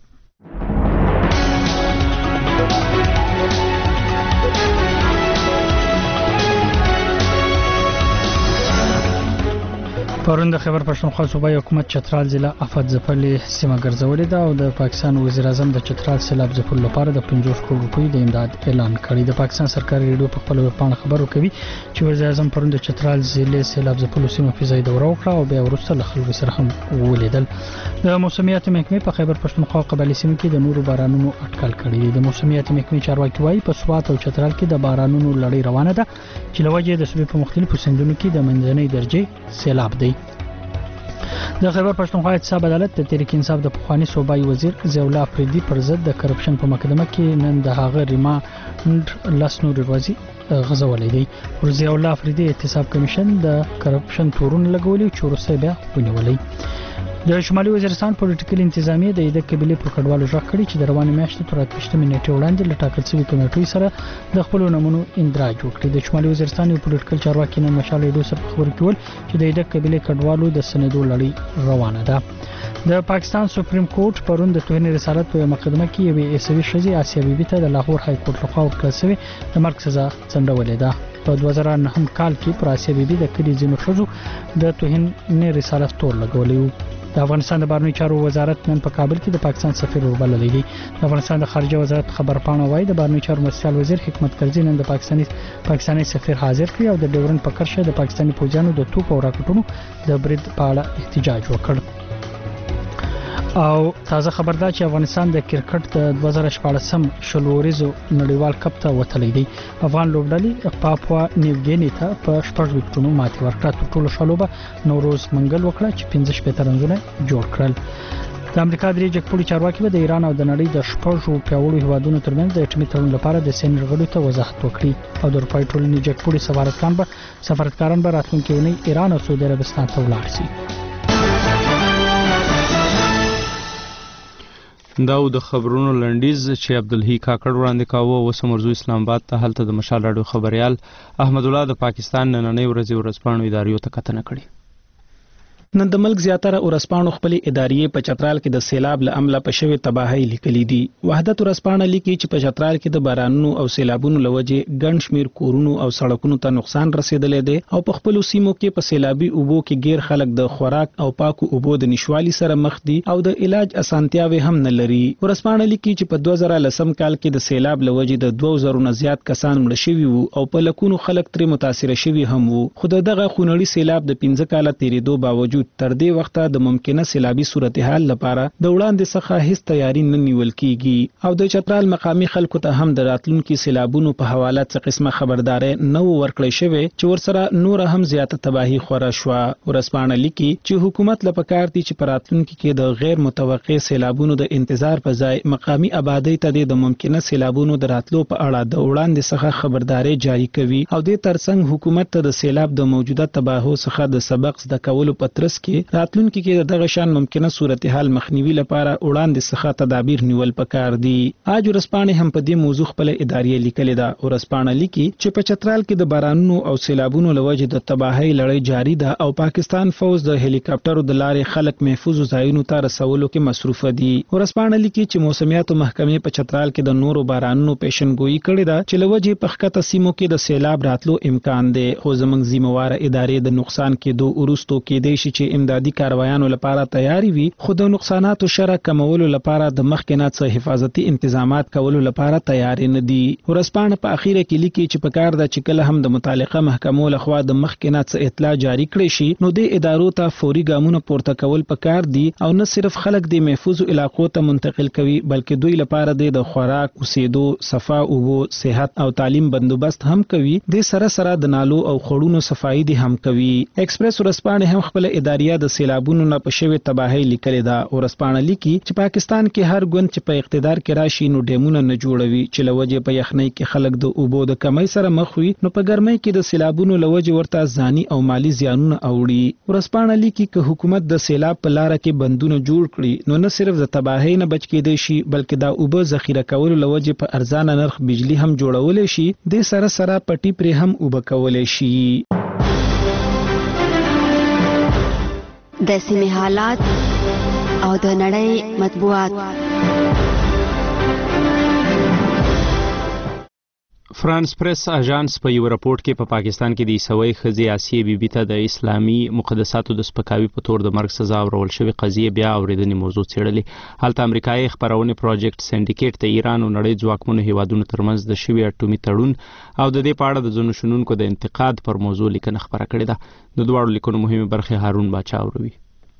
پرون د خیبر پښتونخوا صوبایي حکومت چترال ضلع افت ځپلې سیمه ګرځولې ده او د پاکستان وزیر اعظم د چترال سیلاب ځپلو لپاره د پنځوس کروڑ روپۍ د امداد اعلان کړی. د پاکستان سرکاري ریډیو په خپل ویبپاڼه خبرو کوي چې وزیر اعظم پرون د چترال ضلع سیلاب ځپلو سیمه فضایي دوره وکړه او بیا وروسته له خلکو سره هم ولیدل. د موسمیات محکمې په خیبر پښتونخوا قبایلي سیمو کې د نورو بارانونو اټکل کړی دی. د موسمیات محکمې چارواکي وایي په سوات او چترال کې د بارانونو لړۍ روانه ده چې له وجې د صوبې په مختلفو سیندونو کې د منځنۍ درجې سیلاب دی. د خیبر پښتونخوا احتساب عدالت د تحریک انصاف د پخوانی صوبایي وزیر ضیاء الله افریدي پر ضد د کرپشن په مقدمه کې نن د هغه ریمانډ لاس نور ورځي غزولې دی. پر ضیاء الله افریدي احتساب کمیشن د کرپشن تورونه لګولې چې وروسته بیا ونیولې. د شمالي وزیرستان پولیټیکل انتظامیه د ایده قبيله پر کډوالو ژغ کړي چې د روانې میاشتې تر اتلسمې نیټې وړاندې له ټاکل شوي کمیټې سره د خپل نمونو اندراج وکړي. د شمالي وزیرستان یو پولیټیکل چارواکي نن مشال ایډو سره خبرې کول چې د ایده قبيله کډوالو د سندو لړۍ روانه ده. د پاکستان سپریم کورټ پرون د توهین رسالت په مقدمه کې یوې عیسوي ښځې اسیا بیبي ته د لاهور های کورټ لخوا ورکړل شوې د مرګ سزا ځنډولې ده. په دوه زره نهم کال کې پر اسیا بیبي د کلي ځینو ښځو د توهین رسالت تور لګولی و. د افغانستان د بهرنیو چارو وزارت نن په کابل کې د پاکستان سفیر وربللی دی. د افغانستان د خارجه وزارت خبرپاڼه وایي د بهرنیو چارو مرستیال وزیر حکمت کرزي نن د پاکستاني پاکستاني سفیر حاضر کړی او د ډیورن په کرښه د پاکستاني پوځیانو د توپ او راکټونو د برید په اړه احتجاج وکړ. او تازه خبر ده چې افغانستان د کرکټ د دوه زره شپاړسم شلوريزو نړیوال کپ ته وتلی دی. افغان لوبډلې پاپوا نیوګیني ته په شپږ وکټونو ماتې ورکړه. تر ټولو ښه لوبه نوروز منګل وکړه چې پنځه شپېته رنزونه جوړ کړل. د امریکا درې جګپوړي چارواکي به د ایران او د نړۍ د شپږو پیاوړو هیوادونو ترمنځ د اټومي تړون لپاره د سینټ غړو ته وضاحت وکړي او د اروپایي ټولنې جګپوړي سفارتکاران به سفارتکاران به راتلونکي اونۍ ایران او سعودي عربستان ته ولاړ شي.
دا د خبرونو لنډیز چې عبدالحی کاکړ وړاندې کاوه. اوس مرزو اسلام آباد ته هلته د مشال راډیو خبريال احمد الله د پاکستان نننۍ ورځې ورځپاڼو اداریو ته کتنه کړې.
نن د ملک زیاتره ورسپاڼو خپل ادارې په چترال کې د سیلاب له امله په شوی تباہي لیکلي دي. وحدت ورسپاڼه لیکي چې په چترال کې د بارانونو او سیلابونو لوجې ګڼ شمیر کورونو او سړکونو ته نقصان رسیدلې دی او په خپل سیمو کې په سیلابي اوبو کې غیر خلک د خوراک او پاکو اوبو د نشوالي سره مخ دي او د علاج اسانتیاوي هم نه لري. ورسپاڼه لیکي چې په دوه زره لسم کال کې د سیلاب لوجې د دوه زره نه زیات کسان مړ شوي وو او په لکونو خلک ترې متاثر شوي هم وو. خو دغه خونړي سیلاب د پنځه کاله تیریدو باوجود باوجود تر دې وخته د ممکنه سیلابي صورتحال لپاره د وړاندې څخه هیڅ تیاری نه نیول کیږي او د چترال مقامی خلکو ته هم د راتلونکي سیلابونو په حواله څه قسمه خبرداري نه ورکړی شوی چې ورسره نور هم زیاته تباہي خوره شو. ورسپانه لیکي چې حکومت لپاره دي چې په راتلونکي کې د غیر متوقع سیلابونو د انتظار په ځای مقامی آبادی ته د ممکنه سیلابونو د راتلو په اړه د وړاندې څخه خبرداري جاری کوي او د ترڅنګ حکومت ته د سیلاب د موجوده تباہو څخه د سبق زده کولو په ترڅ کې راتلونکي کې دغه شان ممکنه صورتحال مخنیوي لپاره وړاندې څخه تدابیر نیول پکار دي. اج ورسپانه هم په دې موضوع خپل ادارې لیکلې ده. ورسپانه لیکي چې په چترال کې د بارانونو او سیلابونو لوجه د تباہي لړۍ جاری ده او پاکستان فوز د هلیکاپټرو د لارې خلک محفوظ ځایونو ته رسولو کې مصروف دي. ورسپانه لیکي چې موسمیاتو محکمې په چترال کې د نورو بارانونو پیشنګوئی کړې ده چې لوجه په ښکته سیمو کې د سیلاب راتلو امکان دی خو زموږ ذمہوار ادارې د نقصان کېدو وروستو کېدای شي چې امدادي کاروایانو لپاره تیاری وي خو د نقصاناتو شر کمولو لپاره د مخکې نه څه حفاظتي انتظامات کولو لپاره تیار نه دي. ورسپانه په اخیره کې لیکي چې په کار ده چې کله هم د متعلقه محکمو لخوا د مخکې نه څه اطلاع جاری کړي شي نو د ادارو ته فوري ګامونه پورته کول پکار دي او نه صرف خلک د محفوظ علاقو ته منتقل کوي بلکې دوی لپاره د خوراک اوسېدو صفا اوبو صحت او تعلیم بندوبست هم کوي. د سره سره د نالو او خړونو صفائی دي هم کوي. ایکسپریس ورسپانه هم خپل اداریه د سیلابونو نه په شوی تباہي لیکلې ده. ورسپانه لیکي چې پاکستان کې هر ګوند چې په اقتدار کې راشي نو ډیمونه نه جوړوي چې لوجه په یخنۍ کې خلک د اوبو د کمی سره مخ وي نو په ګرمۍ کې د سیلابونو لوجه ورته ځاني او مالی زیانونه اوړي. ورسپانه لیکي چې حکومت د سیلاب په لار کې بندونه جوړ کړي نو نه صرف د تباہي نه بچ کېدای شي بلکې دا اوبه ذخیره کولو لوجه په ارزانه نرخ بجلی هم جوړول شي د سره سره پټي پرې هم اوبه کول شي.
د سیمې حالات او د نړۍ مطبوعات.
فرانس پریس اژانس په یو راپورټ کې په پا پاکستان کې د عیسوي ښځې آسیې بیبي ته د اسلامي مقدساتو د سپکاوي په تور د مرګ سزا ورول شوې قضیه بیا اورېدنې موضوع څېړلې. هلته امریکایي خپرونې پروجیکټ سینډیکیټ د ایران او نړۍ ځواکمنو هیوادونو ترمنځ د شوي اټومي تړون او د دې په اړه د ځینو شنونکو د انتقاد پر موضوع لیکنه خپره کړې ده. د دواړو لیکنو مهمه برخې هارون باچا اوروي.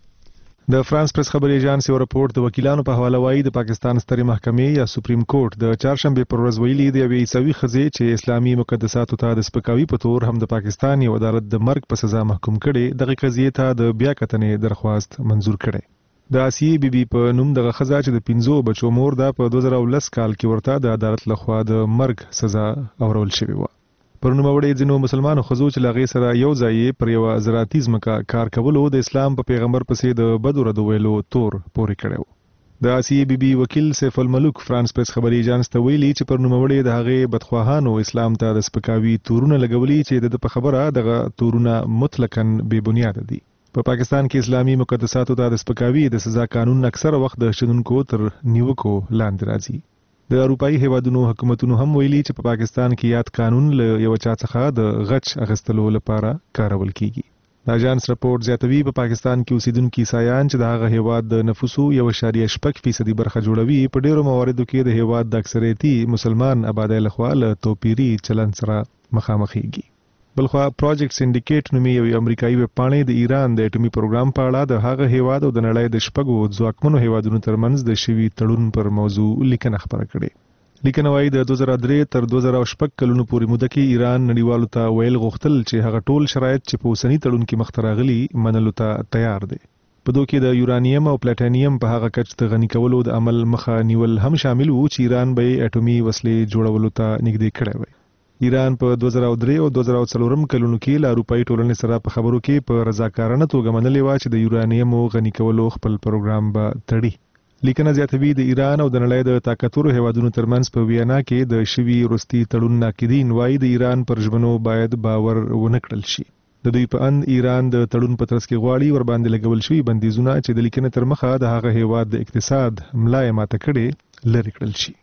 د فرانس پریس خبري ایجانس یو راپورټ د وکیلانو په حواله وایي د پاکستان سترې محکمې یا سپریم کورټ د چهارشنبه پر ورځ ویلي دی یوې عیسوي ښځې چې اسلامي مقدساتو ته د سپکاوي په تور هم د پاکستان یو عدالت د مرګ په سزا محکوم کړي دغه قضیې ته د بیا کتنې درخواست منزور کړي. د آسیې بیبي په نوم دغه ښځه چې د پنځو بچو مور ده په دوه زره ولس کال کې ورته د عدالت لخوا د مرګ سزا اورول شوې وه. پر نوموړې ځینو مسلمانو ښځو چې له هغې سره یو ځای پر یوه زراعتي ځمکه کار کولو د اسلام په پیغمبر پسې د بدو ردو ویلو تور پورې کړی و. د آسیې بیبي وکیل سیف الملوک فرانس پریس خبري ایجانس ته ویلي چې پر نوموړې د هغې بدخواهانو اسلام ته د سپکاوي تورونه لګولي چې د په خبره دغه تورونه مطلقاً بې بنیاده دي. په پاکستان کې اسلامي مقدساتو ته د سپکاوي د سزا قانون اکثره وخت د شنونکو تر نیوکو لاندې راځي. د اروپایي هیوادونو حکومتونو هم ویلي چې په پاکستان کې یاد قانون له یو چا څخه د غچ اخیستلو لپاره کارول کیږي. د اژانس راپورټ زیاتوي په پاکستان کې اوسیدونکي عیسایان چې د هغه هیواد د نفوسو یو اشاریه شپږ فیصدي برخه جوړوي په ډیرو مواردو کې د هیواد د اکثریتي مسلمان آبادی لخوا له توپیري چلن سره مخامخېږي. بلخوا پروجیکټ سینډیکیټ نومي یو امریکایي ویبپاڼې د ایران د اټومي پروګرام په اړه د هغه هیواد او د نړۍ د شپږو ځواکمنو هیوادونو ترمنځ د شوي تړون پر موضوع لیکنه خپره کړې. لیکنه وایي د دوه زره درې تر دوه زره شپږ کلونو پورې موده کې ایران نړیوالو ته ویل غوښتل چې هغه ټول شرایط چې په اوسني تړون کې مخته راغلي منلو ته تیار دی. په دوی کې د یورانیم او پلاټینیم په هغه کچ د غني کولو د عمل مخه نیول هم شامل وو چې ایران به اټومي وسلې جوړولو ته نږدې کړی وي. ایران په دوه زره درې او دوه زره څلور کلونو کې له اروپایي ټولنې سره په خبرو کې په رضاکارانه توګه منلې و چې د یورانیم غني کولو خپل پروګرام به تړي. لیکنه زیاتوي د ایران او د نړۍ د طاقتورو هیوادونو ترمنځ په وینا کې د شوي وروستي تړون ناقدین وایي د ایران پر ژمنو باید باور ونه کړل شي. د دوی په اند ایران د تړون په ترڅ کې غواړي ور باندې لګول شوي بندیزونه چې د لیکنې تر مخه د هغه هیواد د اقتصاد ملا یې ماته کړې لرې کړل شي.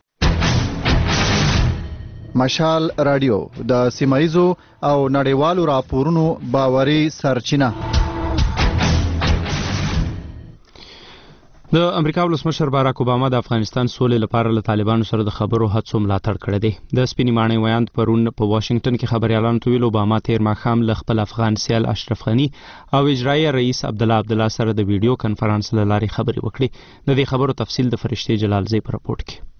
مشال رادیو د سیمایزو او نړیوالو راپورونو باوري سرچینه.
د امریکا ولسمشر باراک اوباما د افغانستان سولې لپاره له طالبانو سره د خبرو هڅو ملاتړ کړی دی. د سپینې ماڼۍ ویاند پرون په واشنگټن کې خبريالانو ته ویل اوباما تیر ماښام له خپل افغان سیال اشرف غني او اجرایي رئیس عبدالله عبدالله سره د ویډیو کنفرانس له لارې خبرې وکړې. د دې خبرو تفصیل د فرشتي جلال زی په راپورټ کې.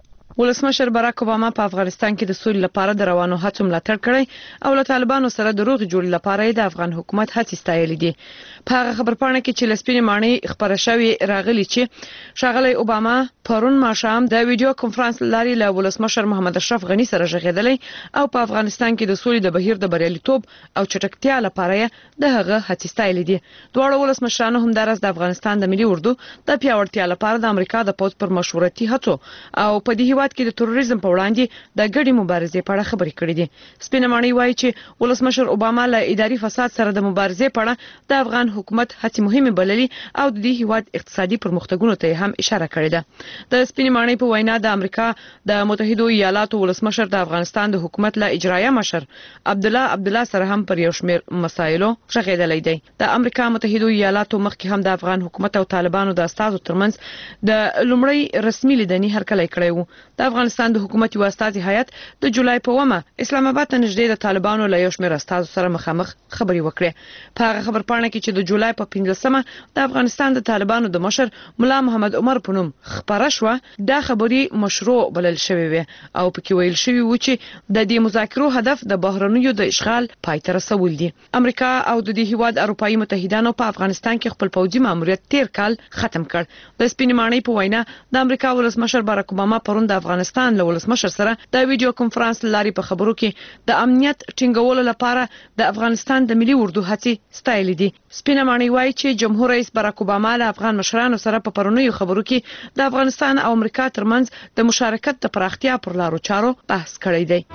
ولسمشر باراک اوباما په افغانستان کې د سولې لپاره د روانو هڅو ملاتړ کړی او له طالبانو سره د روغ جوړ لپاره د افغان حکومت هڅې ستایلې دي. په هغه خبرپاڼه کې چې لسپینې ماڼۍ خبره شوې راغلي چې ښاغلی اوباما پرون ماښام د ویډیو کنفرانس لارې له ولسمشر محمد اشرف غني سره ژغېدلی او په افغانستان کې د سولې د بهیر د بریالیتوب او چټکتیا لپاره د هغه هڅې ستایلې دي. دواړو ولسمشرانو همدارس د افغانستان د ملي اردو د پیاوړتیا لپاره د امریکا د پوځ پر مشورتي هڅو او په دې هیواد کې د تروریزم په وړاندې د ګډې مبارزې په اړه خبرې کړې دي. سپینه ماڼۍ وایي چې ولسمشر اوباما له اداري فساد سره د مبارزې په اړه د افغان حکومت هڅې مهمه بللي او د دې هیواد اقتصادي پرمختګونو ته هم اشاره کړې ده. د سپینه ماڼۍ په وینا د امریکا د متحده ایالاتو ولسمشر د افغانستان د حکومت له اجرایه مشر عبدالله عبدالله سره هم پر یو شمېر مسایلو ژغېدلی دی. د امریکا متحده ایالاتو مخکې هم د افغان حکومت او طالبانو د استازو ترمنځ د لومړی رسمي لیدنې هرکلی کړی و. د افغانستان د حکومت یو استازي هیئت د جولای په ومه اسلام آباد ته نږدې د طالبانو له یو شمېر استازو سره مخامخ خبرې وکړې. په هغه خبرپاڼه کې چې د جولای په پنځلسمه د افغانستان د طالبانو د مشر ملا محمد عمر په نوم خبره شوه، دا خبرې مشروع بلل شوې وې او پکې ویل شوي و چې د دې مذاکرو هدف د بهرنیو د اشغال پای ته رسول دي. امریکا او د دې هیواد اروپایي متحدانو په افغانستان کې خپل پوځي ماموریت تیر کال ختم کړ. د سپینې ماڼۍ په وینا د امریکا ولسمشر باراک اوباما پرون د افغانستان له ولسمشر سره د ویډیو کنفرانس لاري په خبرو کې د امنیت ټینګولو لپاره د افغانستان د ملي اردو هڅې ستایلې دي. سپینه ماڼۍ وایي چې جمهور رئیس باراک اوباما له افغان مشرانو سره په پرونیو خبرو کې د افغانستان او امریکا ترمنځ د مشارکت د پراختیا پر لارو چارو بحث کړی دی.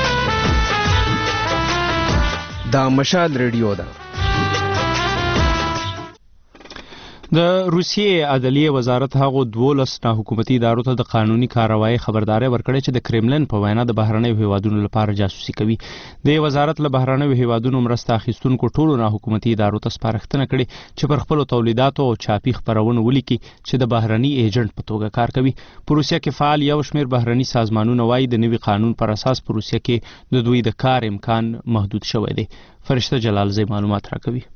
دا مشال ریډیو ده.
د روسیې عدلیه وزارت هغو دولس ناحکومتي ادارو ته د قانوني کاروایی خبرداري ورکړې چې د کرملن په وینا د بهرنیو هیوادونو لپاره جاسوسي کوي. د وزارت له بهرنیو هیوادونو مرسته اخیستونکو ټولو ناحکومتي ادارو ته سپارښتنه کړې چې پر خپل تولیداتو او چاپی خبرونو ولیکي چې د بهرني ایجنټ په توګه کار کوي. په روسیه کې فعال یو شمېر بهرني سازمانونه وایي د نوي قانون پر اساس په روسیه کې د دوی د کار امکان محدود شوی دی. فرشته جلال زی معلومات راکوي.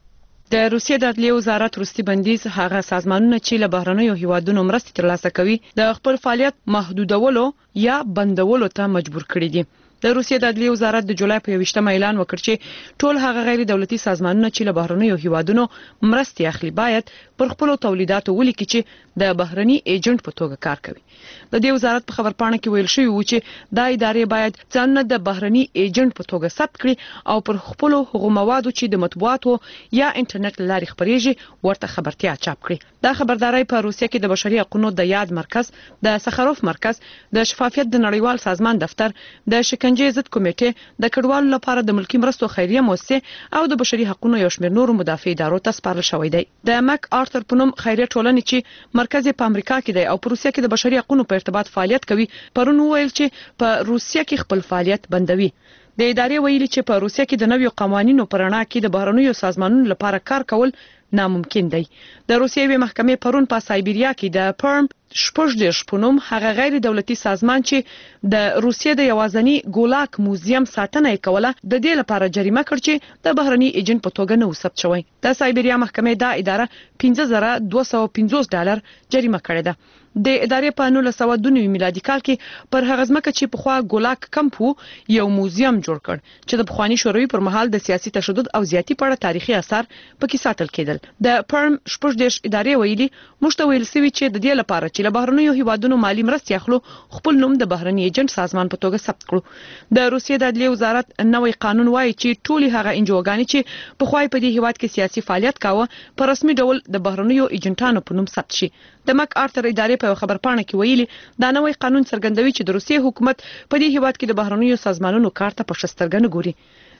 د روسیې د عدلیې وزارت روسي بندیز هغه سازمانونه چې له بهرنیو هیوادونو مرستې ترلاسه کوي د خپل فعالیت محدودولو یا بندولو ته مجبور کړي دي. د روسیې د عدلیې وزارت د جولای په یوویشتمه اعلان وکړ چې ټول هغه غیر دولتي سازمانونه چې له بهرنیو هیوادونو مرستې اخلي باید پر خپل تولیداتو ولیکي چې د بهرني ایجنټ په توګه کار کوي. د دې وزارت په خبرپاڼه کې ویل شوی و چې دا ادارې باید ځانونه د بهرني ایجنټ په توګه ثبت کړي او پر خپل هغو موادو چې د مطبوعاتو یا انټرنیټ لارې خبريږي ورته خبرتیا چاپ کړي. دا خبرداري په روسیه کې د بشري حقوقو د یاد مرکز، د سخروف مرکز، د شفافیت د نړیوال سازمان دفتر، د شکنجې ضد کمیټې، د کډوالو لپاره د ملکی مرستو خیریه مؤسسه او د بشري حقوقو یو شمېر نورو مدافع ادارو ته سپارل شوی دی. د مک آرثر په نوم خیریه ټولنې چې مرکز په امریکا کې دی او په روسیه کې د بشري حقوقو په ارتباط فعالیت کوي پرون ویل چې په روسیه کې خپل فعالیت بندوي. د ادارې ویلي چې په روسیه کې د نویو قوانینو پر رڼا کې د بهرنیو سازمانونو لپاره کار کول ناممکن دی. د روسیې محکمې پرون په سایبریا کې د پرم شپږ دیرش په نوم هغه غیر دولتي سازمان چې د روسیې د یوازنی ګولاک موزیم ساتنه کوله د دې لپاره جریمه کړ چې د بهرني ایجنټ په توګه نه وثبت شوی. د سایبریا محکمې دا اداره پنځه زره دوه سوه پنځوس ډالر جریمه کړې ده. د ادارې په نولس سوه دوه نوي میلادي کال کې پر هغه ځمکه چې پخوا ګولاک کمپ یو موزیم جوړ کړ چې د پخوانی شوروي پر مهال د سیاسي تشدد او زیاتی په اړه تاریخي آثار پکې ساتل کېدل. د پرم شپږ دیرش ادارې ویلي موږ ته ویل سوي چې د دې لپاره چې له بهرنیو هیوادونو مالی مرستې اخلو خپل نوم د بهرني ایجنټ سازمان په توګه ثبت کړو. د روسیې د عدلیې وزارت نوې قانون وایي چې ټولې هغه انجوګانې چې پخوا په دې هیواد کې سیاسي فعالیت کاوه په رسمي ډول د بهرنیو ایجنټانو په نوم ثبت شي. د مک آرثر ادارې په خبرپاڼه کې ویلي دا نوې قانون څرګندوي چې د روسیې حکومت په دې هیواد کې د بهرنیو سازمانونو کار ته په شسترګنه ګوري.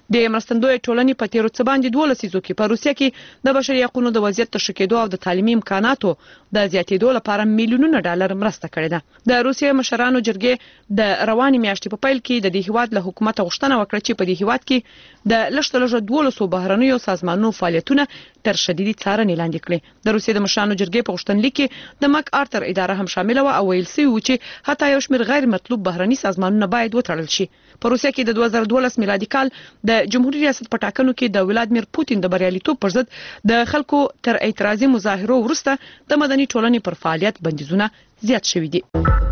د مرستندوی ټولنې په تیرو څه باندې دوه لسیزو کې په روسیه کې د بشري حقوقو د وضعیت تشکیدو او د تعلیمي امکاناتو د زیاتېدو لپاره میلیونونه ډالر مرسته کړې ده. د روسیې مشرانو جرګې د روانې میاشتې په پیل کې د دې هیواد له حکومت غوښتنه وکړه چې په دې هیواد کې د لږ تر لږه دولسو بهرنیو سازمانونو فعالیتونه تر شدیدي څارنې لاندې کړي. د روسیې د مشرانو جرګې په غوښتنلیک کې د مک آرتر اداره هم شامل و او ویل شوی و چې حتی یو شمېر غیر مطلوب بهرني سازمانونه باید وتړل شي. په روسیه کې د دوه زره دولس میلادي کال د جمهوریت ریاست په ټاکنو کې د ولادیمیر پوتین د بریالیتوب پر ضد د خلکو تر اعتراضي مظاهرو وروسته د مدني ټولنې پر فعالیت بندیزونه زیات شوي دي.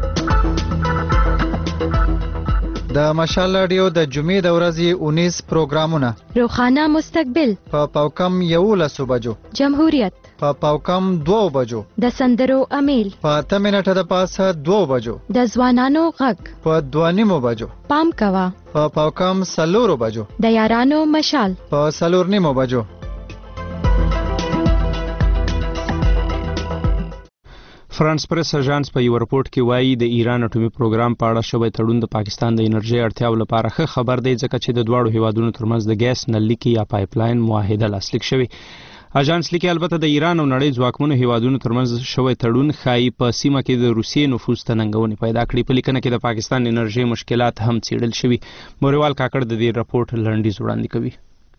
د مشال رادیو د جمعې د ورځې اونیس پروګرامونه:
روخانه مستقبل
په پاوکم یولسو بجو،
جمهوریت
په پاوکم دوو بجو،
د سندرو امیل
په اته منټه د پاسه دوو بجو،
د ځوانانو غږ
په دوه نیمو بجو،
پام کوه
په پاوکم څلورو بجو،
د یارانو مشال
په څلور نیمو بجو.
فرانس پریس اژانس په یو رپورت کې وایي د ایران اټومي پروګرام په اړه شوی تړون د پاکستان د انرژي اړتیاو لپاره ښه خبر دی ځکه چې د دواړو هیوادونو ترمنځ د ګیس نللیکي یا پایپلاین معاهده لاسلیک شوی. اژانس لیکي البته د ایران او نړۍ ځواکمنو هیوادونو ترمنځ شوی تړون ښایي په سیمه کې د روسیې نفوذ ته ننګونې پیدا کړي. په لیکنه کې د پاکستان انرژي مشکلات هم څیړل شوي. موریوال کاکړ د دې رپورت لنډیز وړاندې کوي.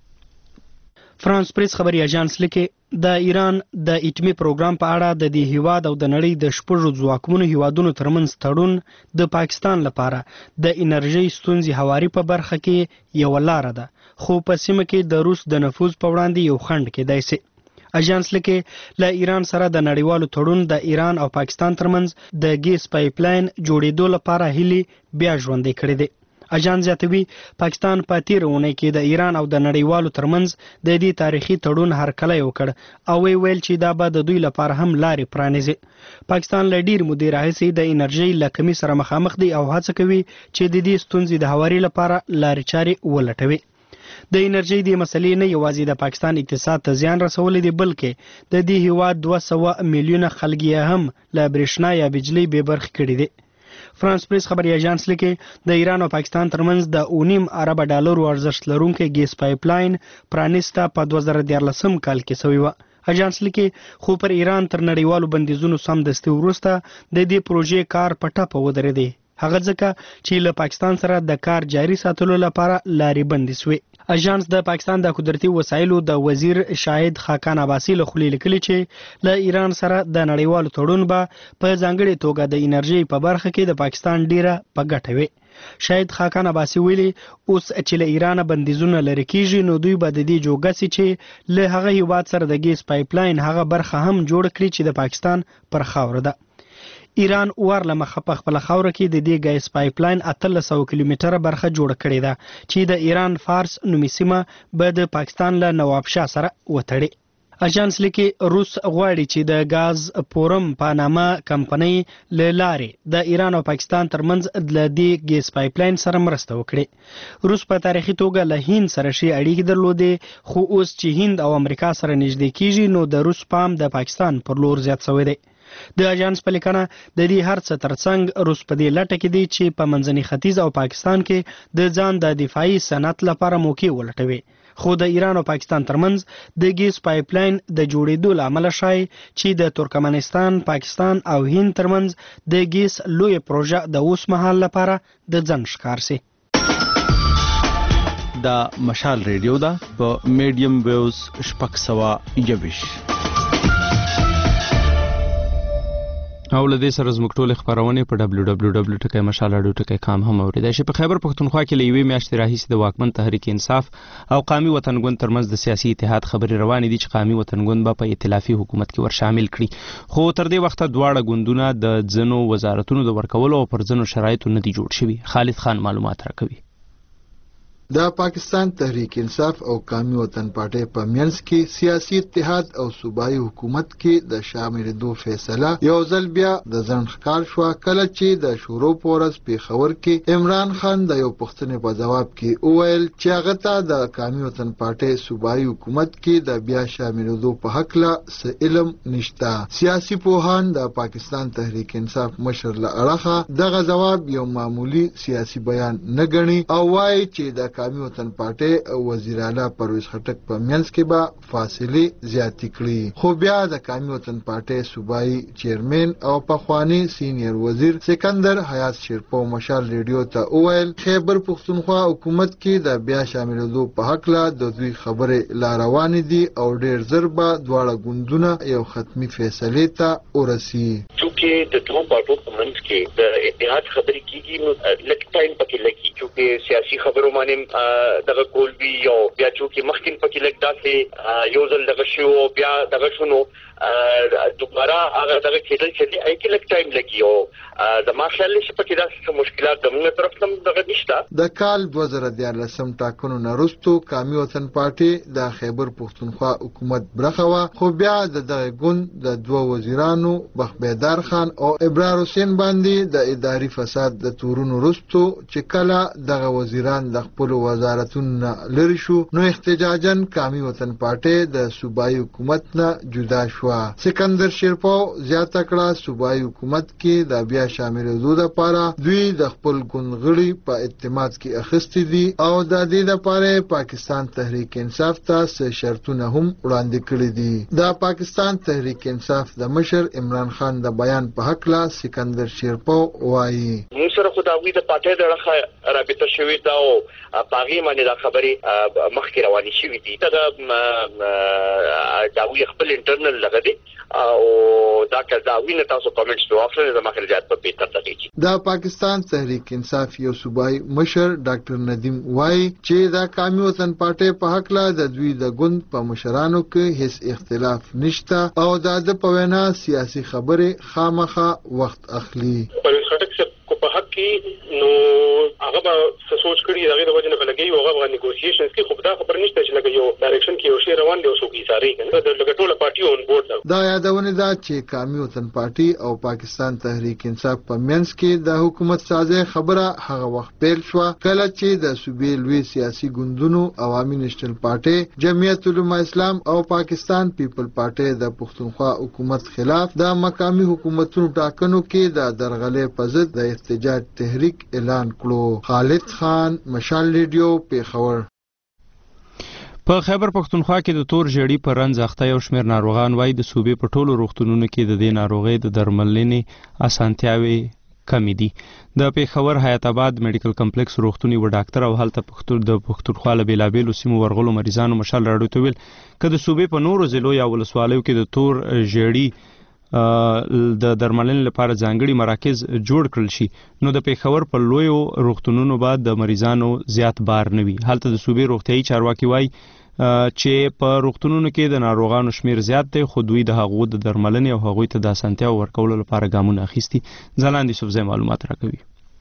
فرانس پریس خبري اژانس لیکي د ایران د اټومي پروګرام په اړه د دې هیواد او د نړۍ د شپږو ځواکمنو هیوادونو ترمنځ تړون د پاکستان لپاره د انرژي ستونزې هواري په برخه کې یو لار ده، خو په سیمه کې د روس د نفوذ په وړاندې یو خنډ کېدای شي. اژانس لیکي له ایران سره د نړیوالو تړون د ایران او پاکستان ترمنځ د ګیس پایپلاین جوړېدو لپاره هیلې بیا ژوندۍ کړې دي. اژانس زیاتوي پاکستان په تیره اونۍ کې د ایران او د نړیوالو ترمنځ د دې تاریخي تړون هرکلی وکړ او وی ویل چې دا به د دوی لپاره هم لارې پرانیزي. پاکستان له ډېر مودې راهیسې د انرژۍ له کمۍ سره مخامخ دی او هڅه کوي چې د دې ستونزې د هواري لپاره لارې چارې ولټوي. د انرژۍ د مسلې نه یوازې د پاکستان اقتصاد ته زیان رسولی دی بلکې د دې هیواد دوه سوه میلیونه خلک یې هم له برېښنا یا بجلۍ بې برخې کړي دي. فرانس پریس خبري اژانس لیکي د ایران او پاکستان ترمنځ د اونیم ارب ډالرو ارزښت لرونکي ګیس پایپلاین پرانیسته په دوه زره دیارلسم کال کې شوی و. اژانس لیکي خو پر ایران تر نړیوالو بندیزونو سمدستي وروسته د دې پروژې کار په ټپه ودرېدی، هغه ځکه چې له پاکستان سره د کار جاري ساتلو لپاره لارې بندې شوې. اژانس د پاکستان د قدرتي وسایلو د وزیر شاهد خاقان عباسي له خولې لیکلي چې له ایران سره د نړیوالو تړون به په ځانګړې توګه د انرژي په برخه کې د پاکستان ډیره په ګټه وي. شاهد خاقان عباسي ویلي اوس چې له ایران بندیزونه لرې کیږي نو دوی به د دې جوګه سي چې له هغه هیواد سره د ګیس پایپلاین هغه برخه هم جوړ کړي چې د پاکستان پر خاوره ده. ایران ور لمخه په خپل خاوره کې د دې ګیس پایپلاین اتلس سوه کیلومتره برخه جوړ کړې ده چې د ایران فارس نومي سیمه به د پاکستان له نوابشاه سره وتړي. اژانس لیکي روس غواړي چې د غاز پورم په نامه کمپنۍ له لارې د ایران او پاکستان ترمنځ د دې ګیس پایپلاین سره مرسته وکړي. روس په تاریخي توګه له هند سره شي اړیکې درلودې خو اوس چې هند او امریکا سره نږدې کیږي نو د روس پام د پاکستان پر لور زیات شوی دی. د اژانس په لیکنه د دې هر څه ترڅنګ روس په دې لټه کې دی چې په منځني ختیځ او پاکستان کې د ځان د دفاعي صنعت لپاره موقع ولټوي، خو د ایران او پاکستان ترمنځ د ګیس پایپلاین د جوړېدو له امله شای چې د ترکمنستان، پاکستان او هند ترمنځ د ګیس لوی پروژه د اوس مهال لپاره د ځن ښکار سي.
دا مشال ریډیو ده په میډیم ویوز شپږ سوه یویش.
او له دې سره زموږ ټولې خپرونې په ډبلیو ډبلیو ډبلیو ټکی مشال راډیو ټکی کام هم اورېدای شي. په خیبر پښتونخوا کې له یوې میاشتې راهیسې د واکمن تحریک انصاف او قومي وطنګوند ترمنځ د سیاسي اتحاد خبرې روانې دي چې قومي وطنګوند به په ائتلافي حکومت کې ور شامل کړي، خو تر دې وخته دواړه ګوندونه د ځینو وزارتونو د ورکولو او پر ځینو شرایطو نه دي جوړ شوي. خالد خان معلومات راکوي.
د پاکستان تحریک انصاف او قومي وطن پارټۍ په منځ کې سیاسي اتحاد او صوبایي حکومت کې د شاملېدو فیصله یو ځل بیا د ځنډ ښکار شوه کله چې د شروع په ورځ پېښور کې عمران خان د یو پوښتنې په ځواب کې وویل چې هغه ته د قومي وطن پارټۍ صوبایي حکومت کې د بیا شاملېدو په هکله څه علم نشته. سیاسي پوهان د پاکستان تحریک انصاف مشر له اړخه دغه ځواب یو معمولي سیاسي بیان نه ګڼي او وایي چې د قومي وطن پارټي او وزیر اعلی پرویز خټک په منځ کې به فاصله زیاتې کړي. خو بیا د قومي وطن پارټي صوبایي چیرمن او پخوانی سینیئر وزیر سکندر حیات شیرپو مشال ریډیو ته وویل خیبر پښتونخوا حکومت کې د بیا شاملېدو په حق لا د دوی خبرې لا روانې دي او ډېر زر به دواړه ګوندونه یو ختمي فیصلې ته ورسي.
چونکې د دوه پارټو په منځ کې د اتحاد خبرې کېږي نو لږ ټایم پکې لګي چونکې سیاسي خبرو باندې دغه کول وي او بیا چونکې مخکې پکې لږ داسې یو ځل دغه شو بیا دغه شنو دوباره هغه دغه کېدل چې دی اې کې لږ ټایم لګي او د ما خیال لشي پکې داسې مشکلات د موږ طرف هم دغه نشته. د
کال دوه زره دیارلسم ټاکنو نه وروسته قومي وطن پارټي د خیبر پښتونخوا حکومت برخه وه خو بیا د دغه ګوند د دوه وزیرانو بخبیدار خان او ابرار حسین باندې د اداري فساد د تورونو وروسته چې کله دغه وزیران د خپلو وزارتونو لرې شو نو احتجاجاً قومي وطن پارټي د صوبایي حکومت نه جدا شو. سکندر شیرپو زیاته کړه صوبایي حکومت کې د بیا شاملېدو لپاره دوی د خپل ګوندغړي په اعتماد کې اخیستي دي او د دې لپاره پاکستان تحریک انصاف ته څه شرطونه هم وړاندې کړي دي. د پاکستان تحریک انصاف د مشر عمران خان د بیان په حق لا سکندر شیرپو وایي
موږ سره خو د هغوی د پارټۍ دغه رابطه شوې ده او په هغې باندې دا خبرې مخکې روانې شوې دي. د هغوی خپل انټرنل دغه دی او دا که دا وینه تاسو کامنټس په واخلئ زما خلجات په بهتر طریقې.
د پاکستان تحریک انصاف یو صوبایي مشر ډاکټر ندیم وایي چې د قومي وطن پارټۍ په حق لا د دوی د ګوند په مشرانو کې هیڅ اختلاف نشته او د د په وینا سیاسي خبرې خامخا وخت اخلي.
پرویز خټک صاحب کو په حق کې نو هغه به سوچ کړی دغه د وجه نه بلګي او هغه نیګوسییشنز کې خو دا خبر نشته چې لکه یو ډایرکشن کې یو شی روان دی او څوک یې ساري کنه د لګ ټوله پارټي اون بورډ ده.
دا یادونه ده چې قومي وطن پارټي او پاکستان تحریک انصاف په منځ کې د حکومت سازي خبره هغه وخت پیل شو کله چې د صوبې لوی سیاسي ګوندونو عوامي نېشنل پارټي جمعیت العلماء اسلام او پاکستان پیپل پارټي د پښتونخوا حکومت خلاف د مقامي حکومتونو ټاکنو کې د درغلې په ضد د احتجاج تحریک اعلان کړو. خالد خان مشال ریډیو پیښور.
په خیبر پښتونخوا کې د تور ژیړي په رنځ اخته یو شمېر ناروغان وایي د صوبې په ټولو روغتونونو کې د دې ناروغۍ د درملنې اسانتیاوې کمی دي. د پیښور حیات آباد میډیکل کمپلیکس روغتون یو ډاکټر او هلته پښتون د پښتونخوا له بېلابېلو سیمو ورغلو مریضانو مشال راډیو ته ویل که د صوبې په نورو ضلعو یا ولسوالیو کې د تور ژیړي د درملنې لپاره ځانګړي مراکز جوړ کړل شي نو د پیښور په لویو روغتونونو به د مریضانو زیات بار نه وي. هلته د صوبې روغتیایي چارواکي وایي چې په روغتونونو کې د ناروغانو شمیر زیات دی خو دوی د هغو د درملنې او هغوی ته د اسانتیاو ورکولو لپاره ګامونه اخیستي. ځلاند یوسفزی معلومات راکوي.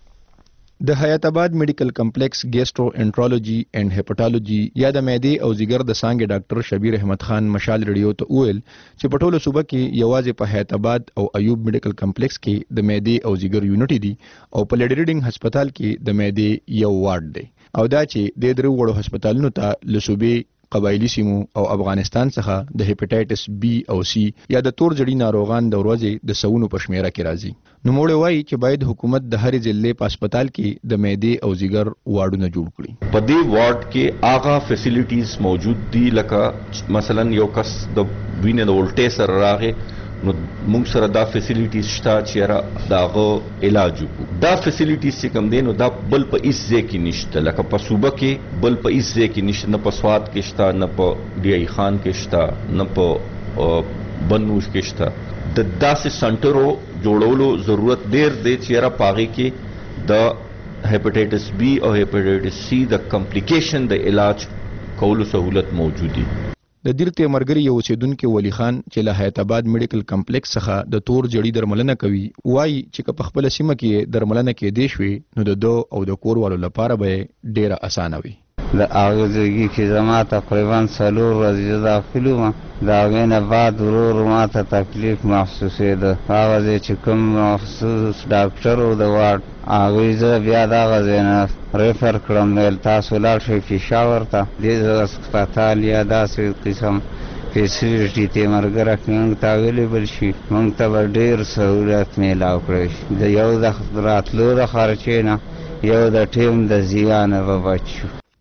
د حیات آباد میډیکل کمپلیکس ګیسټرو انټرولوژي اینڈ هپټالوژي یا د معدې او ځیګر د څانګې ډاکټر شبیر احمد خان مشال ریډیو ته وویل چې په ټوله صوبه کې یوازې په حیات آباد او ایوب میډیکل کمپلیکس کې د معدې او ځیګر یونټ دي او په لیډي ریډینګ هسپتال کې د معدې یو وارډ دی او دا چې د درو وړو هسپتالونو ته له صوبې قبایلی سیمو او افغانستان څخه د هپټایټس بی او سی یا د تور جړی ناروغان د ورځې د سونو په شمیره کې راځي. نو موږ وایي چې باید حکومت د هرې ضلع په هسپتال کې د معدې او ځیګر واردونه جوړ کړي.
په دې وارډ کې هغه فیسیلیټیز موجود دي لکه مثلا یو کس د وینې د ولټې سره راغی نو موږ سره دا فیسیلیټیز شته چې داغه علاج وکړو. دا فیسیلیټیز چې کوم دي نو دا بل په هیڅ ځای کې نشته لکه په صوبه کې بل په هیڅ ځای کې نشته، نه په سوات کې شته، نه په ډي ای خان کې شته، نه په بنوش کې شته. د داسې سنټرو جوړولو ضرورت ډیر دی چې را پاغي کې د هپټایټس بی او هپټایټس سی د کمپلیکیشن د علاج کولو سہولت موجود دي.
د دیرته مرګري یو اوسیدونکو ولی خان چې له حیات آباد میډیکل کمپلیکس څخه د تور جړی درملنه کوي وایي چې په خپل سیمه کې درملنه کې دی شوي نو د دو او د کور والو لپاره به ډیره اسانه وي.
د اغزګي کې زما تقریبا څلور ورځې داخلو ما دا غینه بعد ورور ما ته تکلیف محسوسېده. هغه چې کوم مخصوص ډاکټر او د وارډ هغوی زه بیا دغه ځای نه ریفر کړم ویل تاسو لاړ شئ پېښور ته دې هسپتال یا داسې قسم فیسیلیټي ته ملګره کړي موږ ته اویلیبل شي موږ ته به ډېر سهولت میلاو کړی شي. د یو د راتلو د خرچې نه یو د ټیم د زیانه به بچ شو.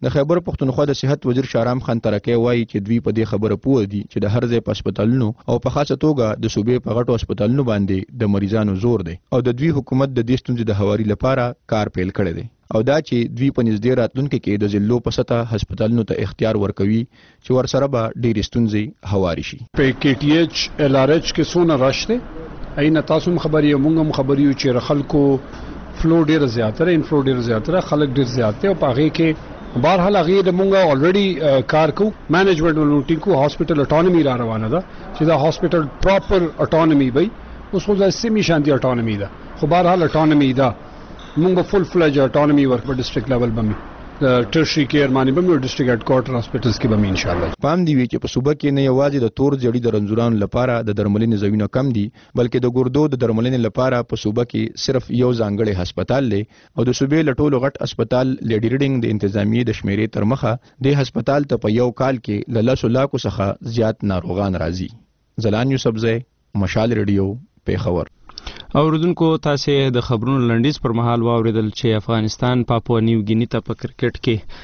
د خیبر پښتونخوا د صحت وزیر شارام خان ترکه وایي چې دوی په دې خبره پوه دي چې د هر ځای په هسپتالونو او په خاصه توګه د صوبې په غټو هسپتالونو باندې د مریضانو زور دی او د دوی حکومت د دې ستونزې د هواري لپاره کار پیل کړی دی او دا چې دوی په نږدې راتلونکي کې د ضلعو په سطح هسپتالونو ته اختیار ورکوي چې ورسره به ډېرې ستونزې هواري شي.
په کې ټي ایچ ال ار ایچ کې څونه رش دی اين تاسو خبري مونږ هم خبري چې خلکو فلو ډېر زیاتره انفلو ډېر زیاتره خلک ډېر زیات او په هغه کې بهرحال هغه د مونږه الریډي کار کو مینجمنت ولونټي کو هاسپټل اټونومي را روانه ده چې دا هاسپټل پراپر اټونومي وي اوس خو ځکه سیمي شانتي اټونومي ده خو بهرحال اټونومي ده مونږ به فل فلج اټونومي ورک په ډیسټریکټ لیول باندې د ټرشري کیر باندې به ډیسټریکټ هډ کوارټر هاسپټلز کې به ان شاء الله
پام دی وی چې په صوبه کې نه یوازې د تور جړی د رنځورانو لپاره د درملنې زوینه کم دي بلکې د ګردو د درملنې لپاره په صوبه کې صرف یو ځانګړی هسپتال دی او د صوبې لټولو غټ هسپتال لیډی ریډینګ د انتظامیې د شمیرې تر مخه د هسپتال ته په یو کال کې ل لسو لاکو څخه زیات ناروغان راځي. زلان یوسفزی مشال ریډیو پیښور.
اوردونکو تاسو د خبرونو لنډیز پر مهال واوریدل چې افغانستان پاپوا نیو ګینی ته په کرکټ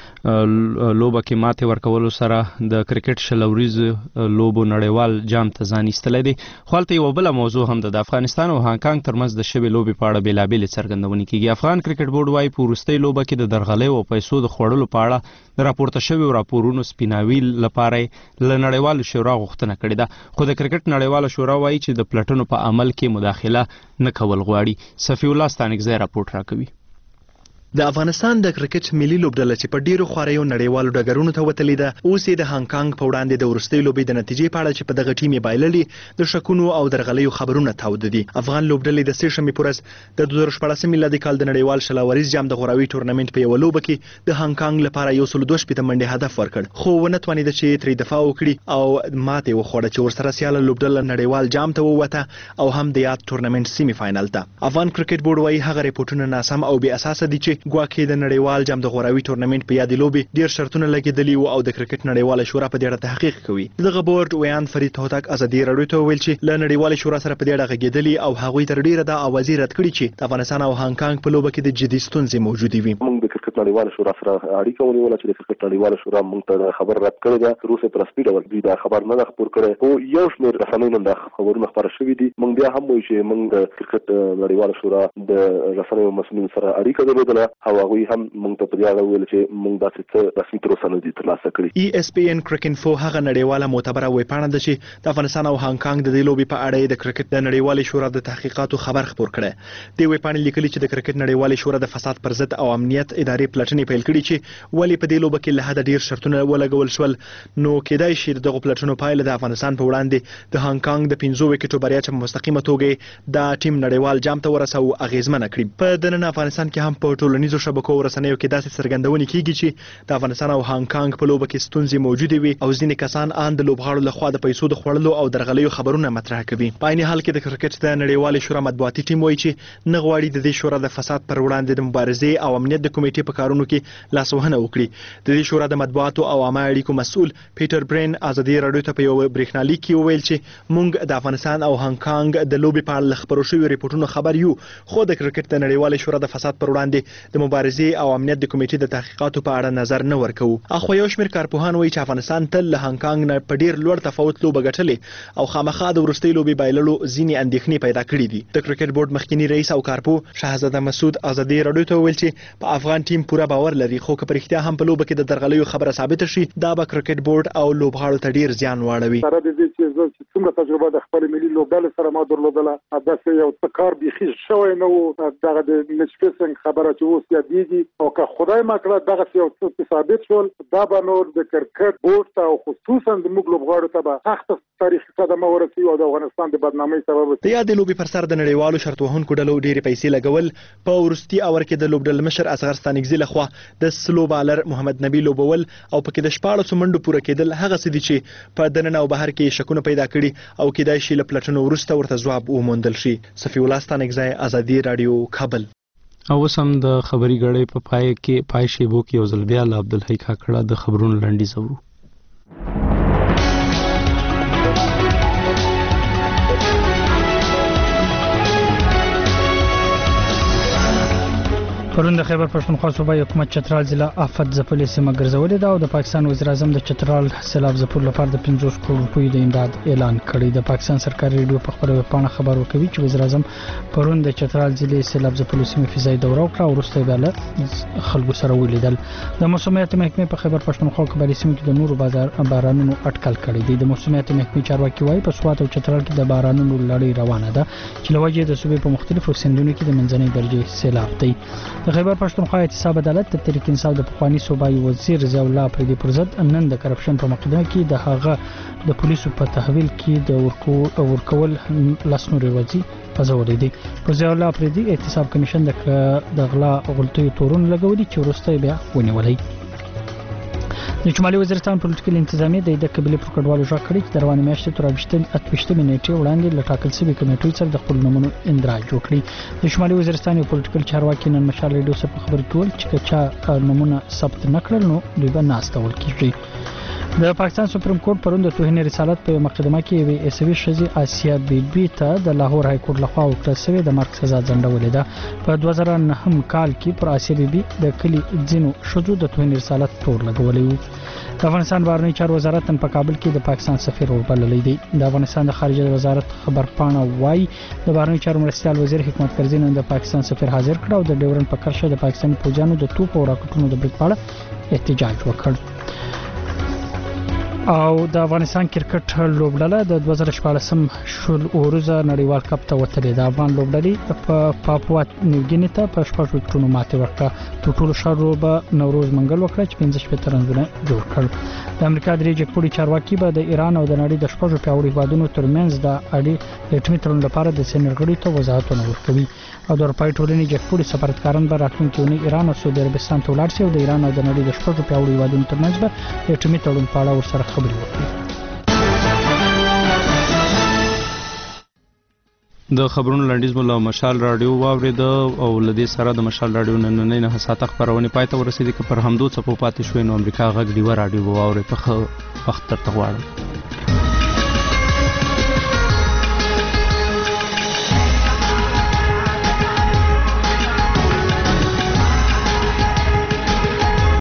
کې لوبه کې ماته ورکول سره د کرکټ شلوریز لوبو نړیوال جام ته ځان ایستلې دي. خپلته یو بل موضوع هم د افغانستان او هانګ کانګ ترمنځ د شبي لوبي په اړه بیلابل څرګندونه کیږي. افغان کرکټ بورډ وايي په وروستۍ لوبه کې د درغلې او پیسو د خوړلو په اړه د راپورته شوی راپورونو سپیناوي لپاره ل نړیوال شورا غوښتنه کړې ده خو د کرکټ نړیوال شورا وايي چې د پلټنو په عمل کې مداخله نه کول غواړي. صفی الله ستانکزی راپورټ راکوي.
د افغانستان د کرکټ ملي لوبډله چې په ډیرو خواريو نړیوالو ډګرونو ته وتلې ده اوس یې د هانګ کانګ په وړاندې د ورستۍ لوبې د نتیجې په اړه چې په دغه ټیم یې بایللې د شکونو او درغلیو خبرونه تاوده دي. افغان لوبډلې د سې شنبې پر ورځ د دوه زره شپږ میلادي کال د نړیوال شلاوریز جام د غوراوي تورنمنت په یو لوبه کې د هانګ کانګ لپاره یو سل دوه شپږ منډه هدف ورکړ خو ونه توانید چې ترې دفاع وکړي او ماته وخوړه چې ورسره سیاله لوبډله نړیوال جام ته ووته او هم د یاد تورنمنت سیمي فائنل ته. افغان کرکټ بورډ وايي هغه ریپورتونه ناسم او بې اساسه دي چې ګواکې د نړیوال جام د غوراوي تورنمنت په یادې لوبې ډیر شرطونه لګیدلي او د کرکټ نړیواله شورا په دې اړه تحقیق کوي. دغه بورډ ویان فرید هوتک ازادي راډیو ته ویل چې له نړیواله شورا سره په دې اړه غږیدلي او هغوی تر ډیره د اوازې رد کړي چې د افغانستان او هانګ کانګ په لوبه کې د جدي ستونزې موجودې وي.
موږ د کرکټ نړیواله شورا سره اړیکه ونیوله چې د کرکټ نړیواله شورا موږ ته خبر رد کړی ده. تر اوسه پر سپیډ ور دي دا خبر نه خبر کړي او یو شمېر رسنیو د خبرونو خبره شوې دي. موږ بیا هم وایو چې موږ د کرکټ نړیواله شورا د رسنیو مسؤلین سره اړیکه درلودله او هغوی هم موږ ته په دې اړه ویل چې موږ داسې څه رسمي تر اوسه نه دي ترلاسه کړي.
ای اس پی ان کرکټ انفو هغه نړیواله معتبره ویبپاڼه ده چې د افغانستان او هانګ کانګ د دې لوبې په اړه د کرکټ د نړیوالې شورا د تحقیقاتو خبر خبر کړي. د ویبپاڼې لیکلي چې د کرکټ نړیوالې شورا د فساد پر ضد او امنیت ادارې پلټنې پیل کړي چې ولې په دې لوبه کې له حد ډیر شرطونه ولګول شول نو کېدای شي دغه پلټنو پایله د افغانستان په وړاندې د هانګ کانګ د پنځو وکټو بریا چې مستقیمه توګه د ټیم نړیوال جام ته ورسو اغیزمنه کړي. په دننه افغانستان کې هم په ټولنیزو شبکو ورسنیو کې داسې څرګندونې کیږي چې د افغانستان او هانګ کانګ په لوبه کې ستونزې موجودې وي او ځینې کسان ان د لوبغاړو لخوا د پیسو د خوړلو او درغلیو خبرونه مطرح کوي. په عین حال کې د کرکټ د نړیوال شورا مطبوعاتي ټیم وایي چې نه غواړي د دې شورا د فساد پر وړاندې د مبارزې او امنیت د کمیټې په کارونو کې لاسوهنه وکړي. د دې شورا د مطبوعاتو او عامه اړیکو مسؤل پیټر برین ازادي راډیو ته په یو برېښنالیک کې وویل چې موږ د افغانستان او هانګ کانګ د لوبې په اړه خبرو شوي ریپورتونو خبر یو خو د کرکټ د نړیوال شورا د فساد پر وړاندې د مبارزې او امنیت د کمیټې د تحقیقاتو په اړه نظر نه ورکوو. اخو یو شمېر کارپوهان وایي چې افغانستان تل له هانګ کانګ نه په ډیر لوړ تفاوت لوبه ګټلې او خامخا د وروستۍ لوبې بایللو ځینې اندېښنې پیدا کړې دي. د کرکټ بورډ مخکینی رئیس او کارپوه شهزاده مسعود ازادي راډیو ته وویل چې په افغان ټیم پوره باور لري خو که په رښتیا هم په لوبه کې د درغلیو خبره ثابته شي دا به کرکټ بورډ او لوبغاړو ته ډیر زیان واړوي.
سره د دې چې زه څومره تجربه د خپل ملي لوبډلې سره ما درلودله داسې یو څه کار بیخي شوی نه و. دغه د نچفیسنګ خبره چې اوس یادېږي او که خدای ما کړه دغسې یو څه ثابت شول دا به نور د کرکټ بورډ ته او خصوصا د موږ لوبغاړو ته به سخته تاریخي صدمه ورسوي او د افغانستان د بدنامۍ سبب
د یادې لوبې پر سر د نړیوالو شرط وهونکو ډلو ډېرې پیسې لګول. په وروستي اور کې د لوبډل مشر اصغر ستانکزي لخوا د سلو بالر محمد نبی لوبول او پکې د شپاړسو منډو پوره کېدل هغه څه دي چې په دننه او بهر کې شکونه پیدا کړي او کېدای شي له پلټنو وروسته ورته ځواب وموندل شي. صفی الله ستانکزی ازادي راډیو کابل.
او سم د خبري غړې په پای کې پای شیبو کې یو ځل بیا له عبدالحی کاکړه د خبرونو لنډیز اورو.
پرون د خیبر پښتونخوا صوبایي حکومت چترال ضلع آفت ځپلې سیمه ګرځولې ده او د پاکستان وزیر اعظم د چترال سیلاب ځپلو لپاره د پنځوس کروڑ روپیو د امداد اعلان کړی. د پاکستان سرکاري ریډیو په خپل ویبپاڼه خبر ورکوي چې وزیر اعظم پرون د چترال ضلع سیلاب ځپلو سیمې فضایي دوره وکړه او وروسته یې له خلکو سره ولیدل. د موسمیات محکمې په خیبر پښتونخوا قبایلي سیمو کې د نورو بازار بارانونو اټکل کړی دی. د موسمیات محکمې چارواکي وايي په سوات او چترال کې د بارانونو لړۍ روانه ده چې له وجې د صوبې په مختلفو سیندونو کې د منځنۍ درجې سیلاب دی. د خیبر پښتونخوا احتساب عدالت د تحریک انصاف د پخوانی صوبایي وزیر ضیاء الله پردي پر ضد نن د کرپشن په مقدمه کې د هغه د پولیسو په تحویل کې د ورکول لاسنوري وځي پزولې دي. پر ضیاء الله پردي احتساب کمیشن د غلا غلطیو تورون لګولي چې وروسته بیا ونیولې. د شمالي وزیرستان پولیټیکل انتظامیه د د قبيله پر کډوالو ژغ کړی چې د روانې میاشتې تر اته نیټې وړاندې له ټاکل شوی کمیټې سره د خپل نومونو اندراج وکړي. د شمالي وزیرستان یو پولیټیکل چارواکي نن مشال ریډیو سره خبرې کول چې چا نومونه ثبت نکړل نو دوی به ناستول کیږي. د پاکستان سپریم کورټ پرون د توهین رسالت په مقدمه کې وی اسوي شزي آسیا بیبي ته د لاهور های کورټ لخوا ورکړل شوی د مرګ سزا ځنډولې ده. په دوه زره نهم کال کې پر آسیا بیبي د کلی ځینو شذو د توهین رسالت تور لګولې و. د افغانستان بهرنی چارو وزارت نن په کابل کې د پاکستان سفیر وربللی دی. د افغانستان د خارجه وزارت خبر پاڼه وایي د بهرنی چارو مرستیال وزیر حکمت کرزي نن د پاکستان سفیر حاضر کړ او د ډیورن په کرښه د پاکستاني پوځیانو د توپ او راکټونو د بریک په اړه احتجاج وکړ. او د افغانستان کرکټ لوبډله د دوه زره شپاړسم شل اورزه نړیوال کپ ته وتلې. د افغان لوبډلې په پاپوا نیوګیني ته په شپږ وکټونو ماتې ورکړه. تر ټولو ښه لوبه نوروز منګل وکړه چې پنځه شپږ رنونه جوړ کړ. د امریکا درې جګپوړي چارواکي به د ایران او د نړۍ د شپږو پیاوړي هیوادونو ترمنځ د اړیکو د ټیمي تړون لپاره د سینرګړي ته وضاحتونه ورکوي. او د اروپای ټولنې جګپوړي سفارتکاران به راتلونکي اونۍ ایران او سعودي عربستان ته ولاړ شي او د ایران او د نړۍ د شپږو پیاوړي هیوادونو ترمنځ به د ټیمي تړون په اړه ورسره خبرې وکړي.
د خبرونو لنډیز مولا مشال رادیو واورید او لدې سره د مشال رادیو نننۍ نه ساعت خبرونه پاتې ورسېدې چې پر همدو څپو پاتې شوې نو امریکا غږ دیوه رادیو واوري په وخت تر تغواړم.